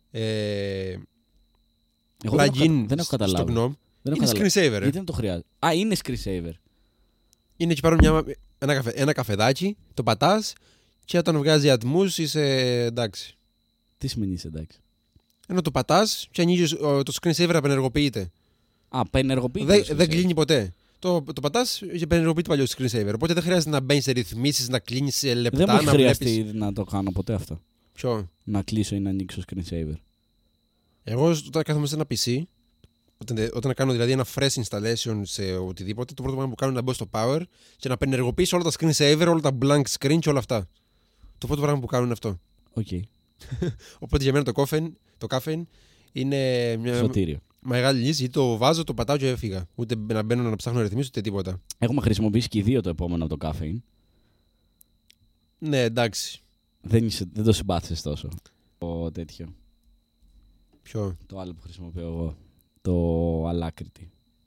Plugin δεν έχω καταλάβει. στο GNOME. Είναι screensaver. Γιατί δεν το χρειάζεται. Είναι screensaver. Είναι εκεί πάνω ένα καφεδάκι, το πατάς και όταν βγάζει ατμούς είσαι εντάξει. Τι σημαίνει είσαι εντάξει? Ενώ το πατάς και ανοίγει το screensaver απενεργοποιείται. Απενεργοποιείται. Δεν κλείνει ποτέ. Το πατάς και απενεργοποιείται παλιό screensaver. Οπότε δεν χρειάζεται να μπαίνεις σε ρυθμίσεις, να κλείνεις σε λεπτά. Δεν μου έχει χρειαστεί να το κάνω ποτέ αυτό. Ποιο? Να κλείσω ή να ανοίξω screensaver. Εγώ όταν κάθομαι σε ένα PC, όταν κάνω δηλαδή ένα fresh installation σε οτιδήποτε, το πρώτο πράγμα που κάνω είναι να μπω στο Power και να απενεργοποιήσω όλα τα screensaver, όλα τα blank screen και όλα αυτά. Το πρώτο πράγμα που κάνω είναι αυτό. Okay. Οπότε για μένα το Caffeine είναι μια σωτήριο. Μεγάλη λύση. Το βάζω, το πατάω και έφυγα. Ούτε να μπαίνω να ψάχνω ρυθμίσεις ούτε τίποτα. Έχουμε χρησιμοποιήσει και οι δύο το επόμενο από το Caffeine. Ναι, εντάξει. Δεν το συμπάθησες τόσο. Το τέτοιο. Ποιο? Το άλλο που χρησιμοποιώ εγώ. Το Alacrity.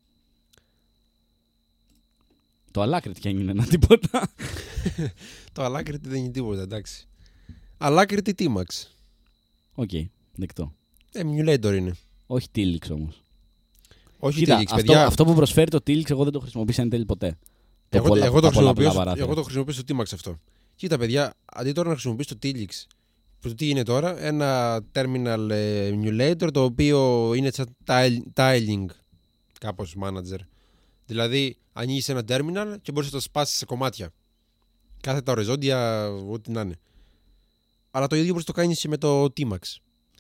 Το Alacrity κι αν είναι ένα τίποτα. Το Alacrity δεν είναι τίποτα, εντάξει. Alacrity T-Max. Οκ, δεκτό. Emulator είναι. Όχι Tilix όμως. Όχι Κοίτα, Tilix, παιδιά. Αυτό που προσφέρει το Tilix εγώ δεν το χρησιμοποίησα εν τέλει ποτέ. Εγώ το χρησιμοποιήσω στο T-Max αυτό. Κοίτα παιδιά, αντί τώρα να χρησιμοποιήσω το Tilix, που τι είναι τώρα, ένα terminal emulator το οποίο είναι σαν tiling κάπως manager. Δηλαδή, ανοίγεις ένα terminal και μπορείς να το σπάσεις σε κομμάτια. Κάθετα, οριζόντια, ό,τι να είναι. Αλλά το ίδιο μπορείς να το κάνεις και με το Tmax.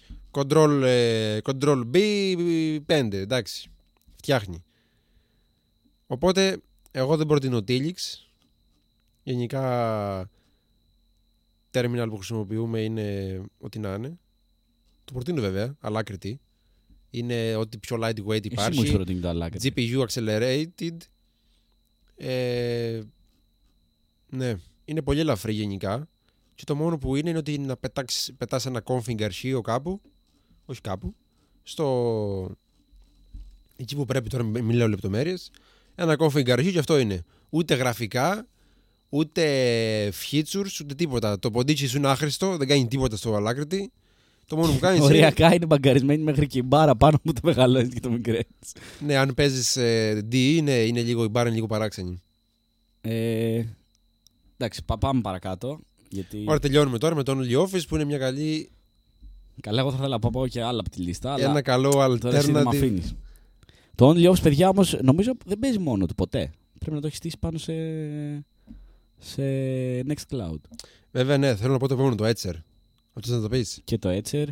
Ctrl B5, εντάξει. Φτιάχνει. Οπότε, εγώ δεν προτείνω Tilix. Γενικά, terminal που χρησιμοποιούμε είναι ό,τι να είναι. Το προτείνω βέβαια, αλάκριτη. Είναι ό,τι πιο lightweight υπάρχει. Εσύ μου έχεις προτείνει το αλάκριτη. GPU accelerated. Ναι, είναι πολύ ελαφρύ γενικά. Και το μόνο που είναι ότι να πετάς ένα config αρχείο κάπου. Όχι κάπου. Εκεί που πρέπει, τώρα μην λέω λεπτομέρειες. Ένα config αρχείο και αυτό είναι. Ούτε γραφικά, ούτε features, ούτε τίποτα. Το ποντίτσι σου είναι άχρηστο, δεν κάνει τίποτα στο αλάκριτη. Το μόνο που κάνει. Οριακά είναι μπαγκαρισμένη μέχρι και η μπάρα πάνω που το μεγαλώνει και το μικραίνει. Ναι, αν παίζει D, είναι λίγο, η μπάρα είναι λίγο παράξενη. Εντάξει, πάμε παρακάτω. Γιατί... Ωραία, τελειώνουμε τώρα με το OnlyOffice που είναι μια καλή. Καλά, εγώ θα ήθελα να πω και άλλα από τη λίστα. Ένα καλό alternative. Το OnlyOffice, παιδιά, όμως νομίζω δεν παίζει μόνο του ποτέ. Πρέπει να το έχει στήσει πάνω σε Nextcloud. Βέβαια, ναι, θέλω να πω το επόμενο, το Etcher. Αυτό να το πεις. Και το Etcher.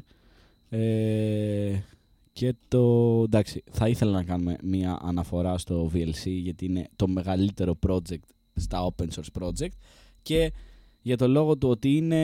Και το. Εντάξει, θα ήθελα να κάνουμε μία αναφορά στο VLC γιατί είναι το μεγαλύτερο project στα open source project και για το λόγο του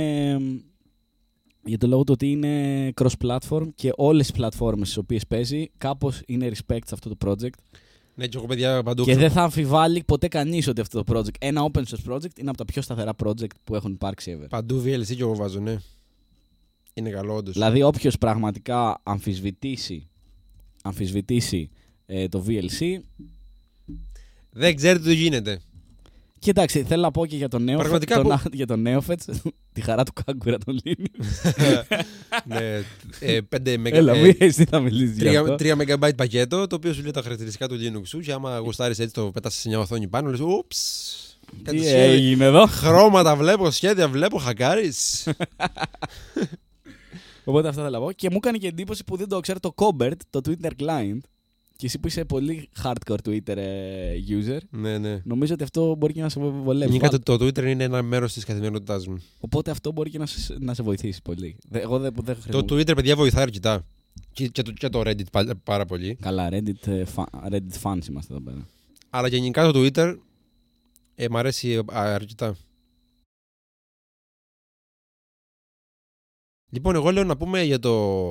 ότι είναι cross-platform και όλες οι πλατφόρμες στις οποίες παίζει κάπως είναι respect σε αυτό το project. Ναι, και εγώ παιδιά παντού. Και δεν θα αμφιβάλλει ποτέ κανείς ότι αυτό το project, ένα open source project, είναι από τα πιο σταθερά project που έχουν υπάρξει ever. Παντού VLC και εγώ βάζω, ναι. Είναι καλό όντως. Δηλαδή όποιος πραγματικά αμφισβητήσει το VLC... Δεν ξέρετε τι γίνεται. Και εντάξει, θέλω να πω και για τον Neofets, τη χαρά του κάγκουρα των Linux. Ναι, 5 Έλα, εσύ θα μιλήσεις για αυτό. 3 MB πακέτο, το οποίο σου λέει τα χαρακτηριστικά του Linux σου και άμα γουστάρεις έτσι το πετάς σε μια οθόνη πάνω, λες ούψ. Τι έγινε εδώ. Χρώματα βλέπω, σχέδια βλέπω, χακάρεις. Οπότε αυτά θα πω. Και μου έκανε και εντύπωση που δεν το ξέρω το Cobert, το Twitter client. Και εσύ που είσαι πολύ hardcore Twitter user, ναι. νομίζω ότι αυτό μπορεί και να σε βολεύει. Γενικά το Twitter είναι ένα μέρος της καθημερινότητάς μου. Οπότε αυτό μπορεί και να σε βοηθήσει πολύ. Εγώ δεν το Twitter, παιδιά, βοηθάει αρκετά. Και το Reddit πάρα πολύ. Καλά, Reddit fans είμαστε εδώ πέρα. Αλλά γενικά το Twitter μ' αρέσει αρκετά. Λοιπόν, εγώ λέω να πούμε για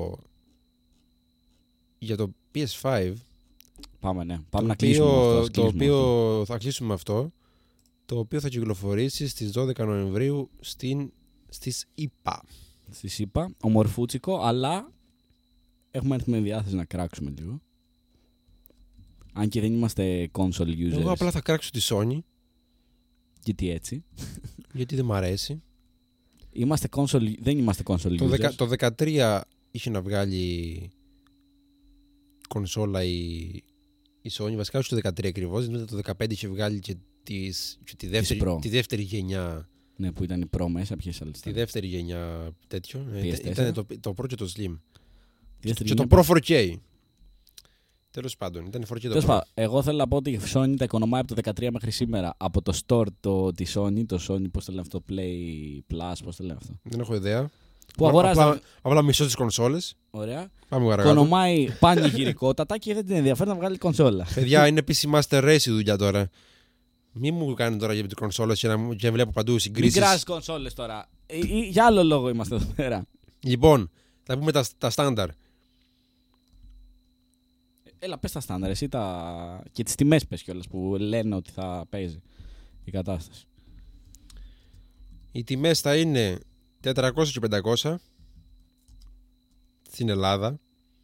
το PS5. Πάμε, ναι. Πάμε να κλείσουμε αυτό. Το οποίο θα κλείσουμε αυτό. Το οποίο θα κυκλοφορήσει στις 12 Νοεμβρίου στις ΗΠΑ. Στις ΗΠΑ, ομορφούτσικο, αλλά έχουμε έρθει με διάθεση να κράξουμε λίγο. Αν και δεν είμαστε console users. Εγώ απλά θα κράξω τη Sony. Γιατί έτσι? Γιατί δεν μ' αρέσει. Δεν είμαστε console users. Το 13 είχε να βγάλει κονσόλα η Sony. Βασικά όχι το 13 ακριβώς. Το 15 είχε βγάλει και τη δεύτερη γενιά. Ναι, που ήταν η Pro μέσα, ποιες άλλες. Τη δεύτερη γενιά τέτοιο. Ήταν το Pro και το Slim. Και το Pro 4K. Τέλος πάντων, ήταν 4K το Pro. Εγώ θέλω να πω ότι η Sony τα οικονομάει από το 13 μέχρι σήμερα. Από το store τη Sony, πώς το λένε αυτό, Play Plus, πώς το λένε αυτό. Δεν έχω ιδέα. Απλά μισώ τις κονσόλες. Ωραία. Οικονομάει πανηγυρικότατα και δεν την ενδιαφέρει να βγάλει κονσόλα. Παιδιά, είναι PC Master Race η δουλειά τώρα. Μη μου κάνει τώρα για τις κονσόλες και βλέπω παντού συγκρίσεις. Μην κράζεις κονσόλες τώρα. Για άλλο λόγο είμαστε εδώ πέρα. Λοιπόν, θα πούμε τα στάνταρ. Έλα, πες τα στάνταρ, εσύ και τις τιμές πες κιόλας που λένε ότι θα παίζει η κατάσταση. Οι τιμές θα είναι 400 και 500 στην Ελλάδα.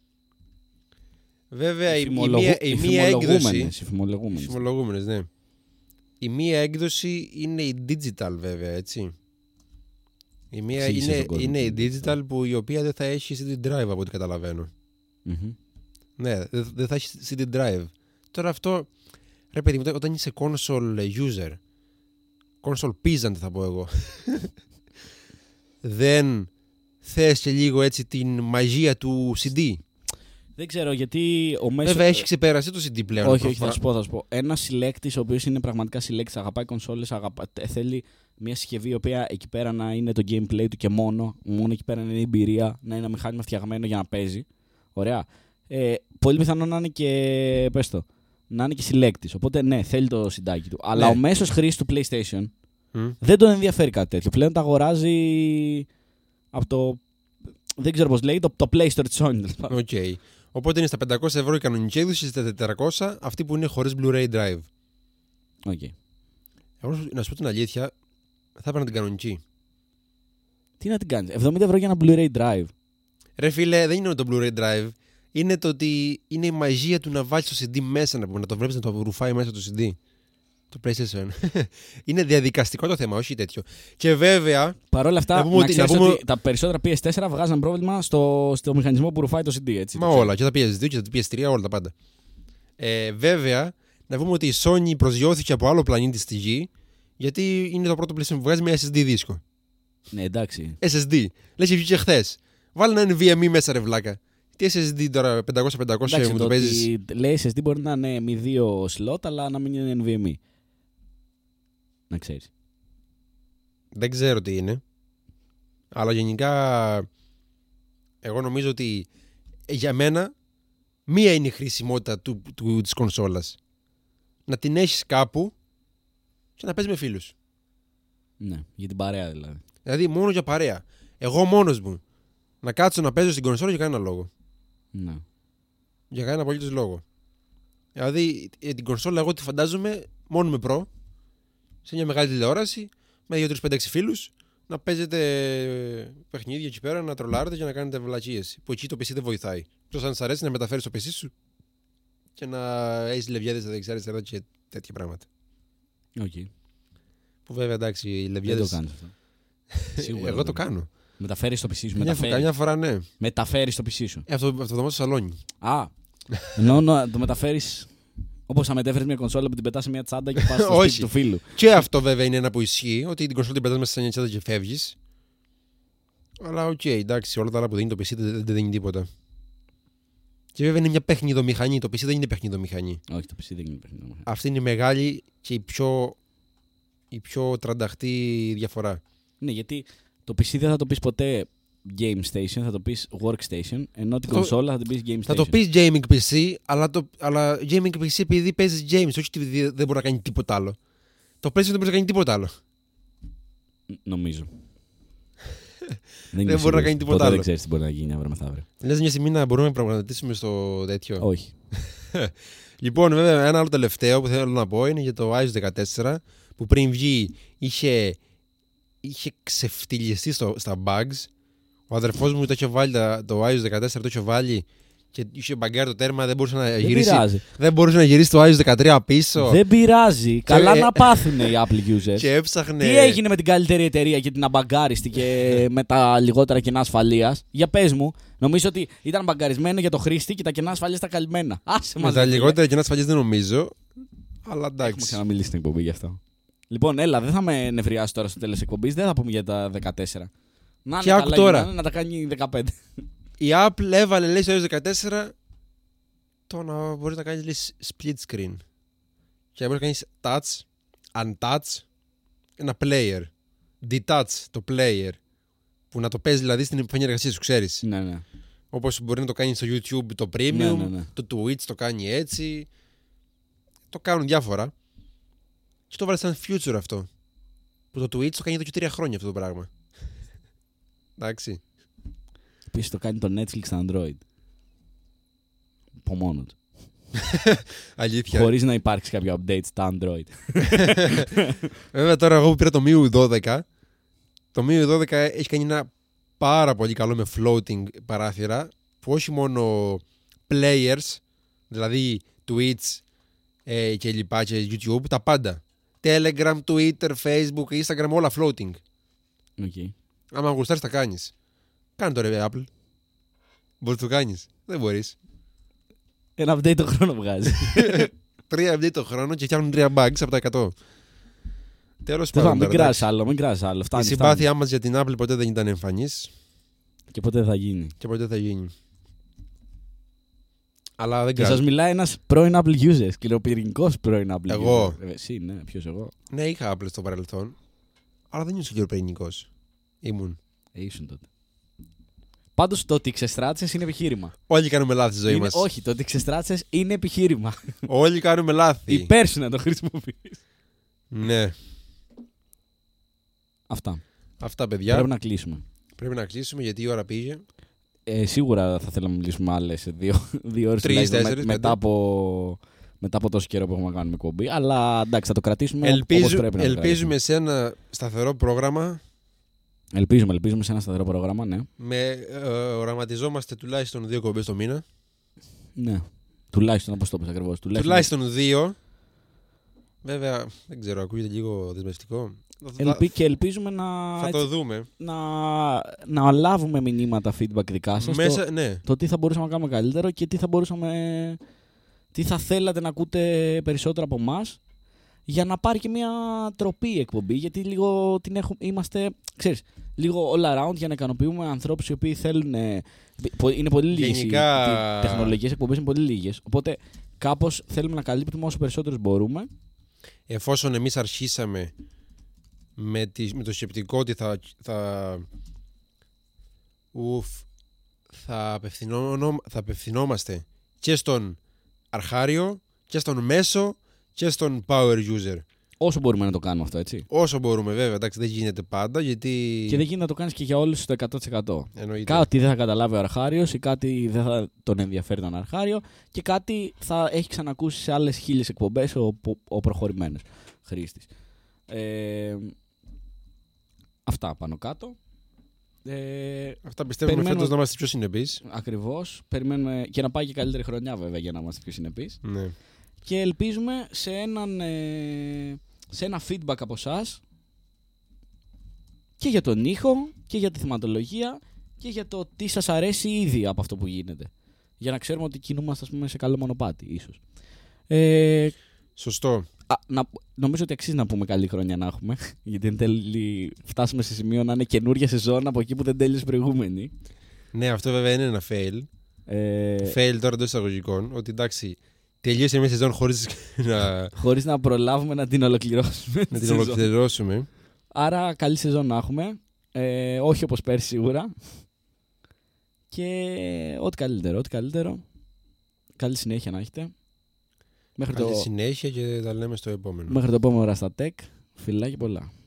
Βέβαια η μία έκδοση. Οι φημολογούμενες, ναι. Η μία έκδοση είναι η digital, βέβαια, έτσι. Η μία είναι η digital που η οποία δεν θα έχει CD drive από ό,τι καταλαβαίνω. Ναι, δεν θα έχει CD drive. Τώρα αυτό, ρε παιδί μου, όταν είσαι console user, console peasant θα πω εγώ, δεν θες και λίγο έτσι την μαγεία του CD. Δεν ξέρω γιατί ο μέσος. Βέβαια έχει ξεπεράσει το CD πλέον. Όχι, θα σου πω. Ένα συλλέκτη, ο οποίο είναι πραγματικά συλλέκτη, αγαπάει κονσόλες, θέλει μια συσκευή η οποία εκεί πέρα να είναι το gameplay του και μόνο εκεί πέρα να είναι η εμπειρία, να είναι ένα μηχάνημα φτιαγμένο για να παίζει. Ωραία. Πολύ πιθανό να είναι και. Πες το. Να είναι και συλλέκτης. Οπότε ναι, θέλει το συντάκι του. Αλλά ο μέσος χρήστης του PlayStation δεν τον ενδιαφέρει κάτι τέτοιο. Πλέον τα αγοράζει από το. Δεν ξέρω πώς λέγεται, το Play Store της Sony. Okay. Οπότε είναι στα 500 ευρώ η κανονική έκδοση, στα 400 αυτή που είναι χωρίς Blu-ray drive. Okay. Εγώ να σου πω την αλήθεια, θα έπαιρνα την κανονική. Τι να την κάνεις, 70 ευρώ για ένα Blu-ray drive. Ρε φίλε, δεν είναι το Blu-ray drive. Είναι το ότι είναι η μαγεία του να βάλεις το CD μέσα, να το βλέπεις να το ρουφάει μέσα το CD. Το PlayStation. Είναι διαδικαστικό το θέμα, όχι τέτοιο. Και βέβαια. Παρ' όλα αυτά, να πούμε ότι τα περισσότερα PS4 βγάζαν πρόβλημα στο μηχανισμό που ρουφάει το CD. Έτσι, μα όλα. Και τα PS2 και τα PS3, όλα τα πάντα. Βέβαια, να πούμε ότι η Sony προσγειώθηκε από άλλο πλανήτη στη γη, γιατί είναι το πρώτο PlayStation που βγάζει με SSD δίσκο. Ναι, εντάξει. SSD. Λες και βγήκε χθες. Βάλει ένα NVMe μέσα, ρε βλάκα. Τι SSD τώρα, 500-500 μου το παίζεις. Λέει SSD μπορεί να είναι με 2 slot, αλλά να μην είναι NVMe. Να ξέρεις. Δεν ξέρω τι είναι. Αλλά γενικά εγώ νομίζω ότι για μένα μία είναι η χρησιμότητα της κονσόλας. Να την έχεις κάπου και να παίζεις με φίλους. Ναι, για την παρέα δηλαδή. Δηλαδή μόνο για παρέα. Εγώ μόνος μου να κάτσω να παίζω στην κονσόλα για κανένα λόγο. Ναι. Για κανένα απολύτως λόγο. Δηλαδή την κονσόλα εγώ τη φαντάζομαι μόνο με Pro, σε μια μεγάλη τηλεόραση, με 2-3-5-6 φίλους, να παίζετε παιχνίδια εκεί πέρα, να τρολάρετε και να κάνετε βλακίες. Που εκεί το PC δεν βοηθάει. Εκτός αν σ' αρέσει να μεταφέρεις το PC σου και να έχεις λευγέδες στα δεξιά-αριστερά και τέτοια πράγματα. Okay. Που βέβαια εντάξει, οι λευγέδες. Δεν το κάνεις αυτό. Σίγουρα. Εγώ το κάνω. Μεταφέρεις το PC σου. Καμιά φορά ναι. Μεταφέρεις το PC σου. Αυτό το δω στο σαλόνι. Α. Ενώ να το μεταφέρεις. Όπως θα μετέφερες μια κονσόλα που την πετάς σε μια τσάντα και πας στο σπίτι του φίλου. Και αυτό βέβαια είναι ένα που ισχύει, ότι την κονσόλα την πετάς μέσα σε μια τσάντα και φεύγεις. Αλλά οκ, εντάξει, όλα τα άλλα που δίνει το PC δεν δίνει τίποτα. Και βέβαια είναι μια παιχνιδομηχανή. Το PC δεν είναι παιχνιδομηχανή. Όχι, το PC δεν είναι παιχνιδομηχανή. Αυτή είναι η μεγάλη και η πιο τρανταχτή διαφορά. Ναι, γιατί το PC δεν θα το πεις ποτέ game station, θα το πεις workstation, ενώ την κονσόλα θα την πεις game station. Θα το πεις gaming PC, αλλά gaming PC επειδή παίζεις games, όχι επειδή δεν μπορεί να κάνει τίποτα άλλο. Το PlayStation δεν μπορεί να κάνει τίποτα άλλο. Νομίζω. Δεν μπορεί να κάνει τίποτα άλλο. Δεν ξέρεις τι μπορεί να γίνει αύριο μεθαύριο. Λες μια στιγμή να μπορούμε να πραγματοποιήσουμε στο τέτοιο. Όχι. Λοιπόν, βέβαια, ένα άλλο τελευταίο που θέλω να πω είναι για το iOS 14, που πριν βγει είχε ξεφτυλιστεί στα bugs. Ο αδερφός μου το είχε βάλει, το iOS 14 το είχε βάλει και είχε μπαγκάρει το τέρμα, δεν μπορούσε να γυρίσει. Δεν μπορούσε να γυρίσει το iOS 13 πίσω. Δεν πειράζει. Καλά να πάθουν οι Apple users. Και έψαχνε. Τι έγινε με την καλύτερη εταιρεία και την αμπαγκάριστηκε με τα λιγότερα κενά ασφαλείας. Για πες μου, νομίζω ότι ήταν μπαγκαρισμένο για το χρήστη και τα κενά ασφαλείας τα καλυμμένα. Άσε μας. Με τα λιγότερα κενά ασφαλείας δεν νομίζω. Αλλά εντάξει. Έχουμε ξαναμιλήσει στην εκπομπή γι' αυτό. Λοιπόν, έλα, δεν θα με νευριάσει τώρα στο τέλος της εκπομπής, δεν θα πούμε για τα 14. Να και άκου τώρα. Να τα κάνει 15. Η Apple έβαλε, λέει, στο iOS 14 το να μπορείς να κάνεις split screen. Και να μπορείς να κάνεις touch, untouch, ένα player. Detach το player. Που να το παίζει δηλαδή στην επιφανή εργασία σου, ξέρεις. Ναι, ναι. Όπως μπορεί να το κάνει στο YouTube το Premium, ναι. Το Twitch το κάνει έτσι. Το κάνουν διάφορα. Και το βάλε σαν future αυτό. Που το Twitch το κάνει εδώ και 3 χρόνια αυτό το πράγμα. Εντάξει. Επίσης το κάνει το Netflix στα Android. Από μόνο του. Αλήθεια. Χωρίς να υπάρξει κάποιο update στα Android. Βέβαια τώρα εγώ που πήρα το MIUI 12, το MIUI 12 έχει κάνει ένα πάρα πολύ καλό με floating παράθυρα, που όχι μόνο players, δηλαδή Twitch και λοιπά και YouTube, τα πάντα. Telegram, Twitter, Facebook, Instagram, όλα floating. Okay. Άμα γουστάρεις τα κάνεις. Κάνε το ρε Apple. Μπορείς να το κάνεις. Δεν μπορείς. Ένα update το χρόνο βγάζει. 3 update το χρόνο και φτιάχνουν 3 bugs από τα 100. Τέλος πάντων. Μην κράζεις άλλο. Η συμπάθειά μας για την Apple ποτέ δεν ήταν εμφανής. Και ποτέ θα γίνει. Και ποτέ θα γίνει. Αλλά δεν Και κάνω. σας μιλάει ένας πρώην Apple user, σκληροπυρηνικός πρώην Apple user. Εγώ. Εσύ, ναι, ποιος εγώ. Ναι, είχα Apple στο παρελθόν. Αλλά δεν ήμουν σκληροπυρηνικός. Ήμουν. Ήσουν τότε. Πάντως το ότι ξεστράτησες είναι επιχείρημα. Όλοι κάνουμε λάθη στη ζωή μας. Όχι, το ότι ξεστράτησες είναι επιχείρημα. Όλοι κάνουμε λάθη. Υπέρ σου να το χρησιμοποιείς. Ναι. Αυτά, παιδιά. Πρέπει να κλείσουμε. Πρέπει να κλείσουμε γιατί η ώρα πήγε. Σίγουρα θα θέλαμε να μιλήσουμε άλλες 2 ώρες 3, 4, μετά από τόσο καιρό που έχουμε κάνει με κομπή. Αλλά εντάξει, θα το κρατήσουμε όπως πρέπει να το Ελπίζουμε σε ένα σταθερό πρόγραμμα. Ελπίζουμε σε ένα σταθερό πρόγραμμα, ναι. Οραματιζόμαστε τουλάχιστον 2 κομπές το μήνα. Ναι. Τουλάχιστον, όπως το πες ακριβώς. Τουλάχιστον 2. Βέβαια, δεν ξέρω, ακούγεται λίγο δεσμευτικό. Και ελπίζουμε θα το δούμε. να λάβουμε μηνύματα feedback δικά σας. Ναι. Το τι θα μπορούσαμε να κάνουμε καλύτερο και τι θα θέλατε να ακούτε περισσότερο από εμάς, για να πάρει και μια τροπή η εκπομπή. Γιατί λίγο είμαστε, ξέρεις, λίγο all around για να ικανοποιούμε ανθρώπους οι οποίοι θέλουν. Είναι πολύ λίγες. Οι τεχνολογικές εκπομπές είναι πολύ λίγες. Οπότε κάπως θέλουμε να καλύπτουμε όσο περισσότερους μπορούμε. Εφόσον εμείς αρχίσαμε με το σκεπτικό ότι θα απευθυνόμαστε και στον αρχάριο και στον μέσο και στον power user. Όσο μπορούμε να το κάνουμε αυτό, έτσι. Όσο μπορούμε, βέβαια. Εντάξει, δεν γίνεται πάντα γιατί. Και δεν γίνεται να το κάνεις και για όλους το 100%. Εννοείται. Κάτι δεν θα καταλάβει ο αρχάριος ή κάτι δεν θα τον ενδιαφέρει τον αρχάριο και κάτι θα έχει ξανακούσει σε άλλες 1000 εκπομπές ο προχωρημένος χρήστης. Αυτά πάνω κάτω. Αυτά πιστεύουμε φέτος να είμαστε πιο συνεπείς. Ακριβώς. Περιμένουμε και να πάει και καλύτερη χρονιά, βέβαια, για να είμαστε πιο συνεπείς. Ναι. Και ελπίζουμε σε ένα feedback από εσάς και για τον ήχο και για τη θεματολογία και για το τι σας αρέσει ήδη από αυτό που γίνεται. Για να ξέρουμε ότι κινούμαστε, ας πούμε, σε καλό μονοπάτι, ίσως. Σωστό. Νομίζω ότι αξίζει να πούμε καλή χρονιά να έχουμε. Γιατί εν τέλει φτάσουμε σε σημείο να είναι καινούργια σεζόν από εκεί που δεν τέλειωσε προηγούμενη. Ναι, αυτό βέβαια είναι ένα fail. Fail τώρα εντός εισαγωγικών. Ότι εντάξει, τελείωσε μια σεζόν χωρίς να προλάβουμε να την ολοκληρώσουμε. Να την ολοκληρώσουμε. Άρα καλή σεζόν να έχουμε. Όχι όπως πέρσι σίγουρα. Και ό,τι καλύτερο. Καλή συνέχεια να έχετε. Καλή συνέχεια και τα λέμε στο επόμενο. Μέχρι το επόμενο Rastatech. Φιλάκια πολλά.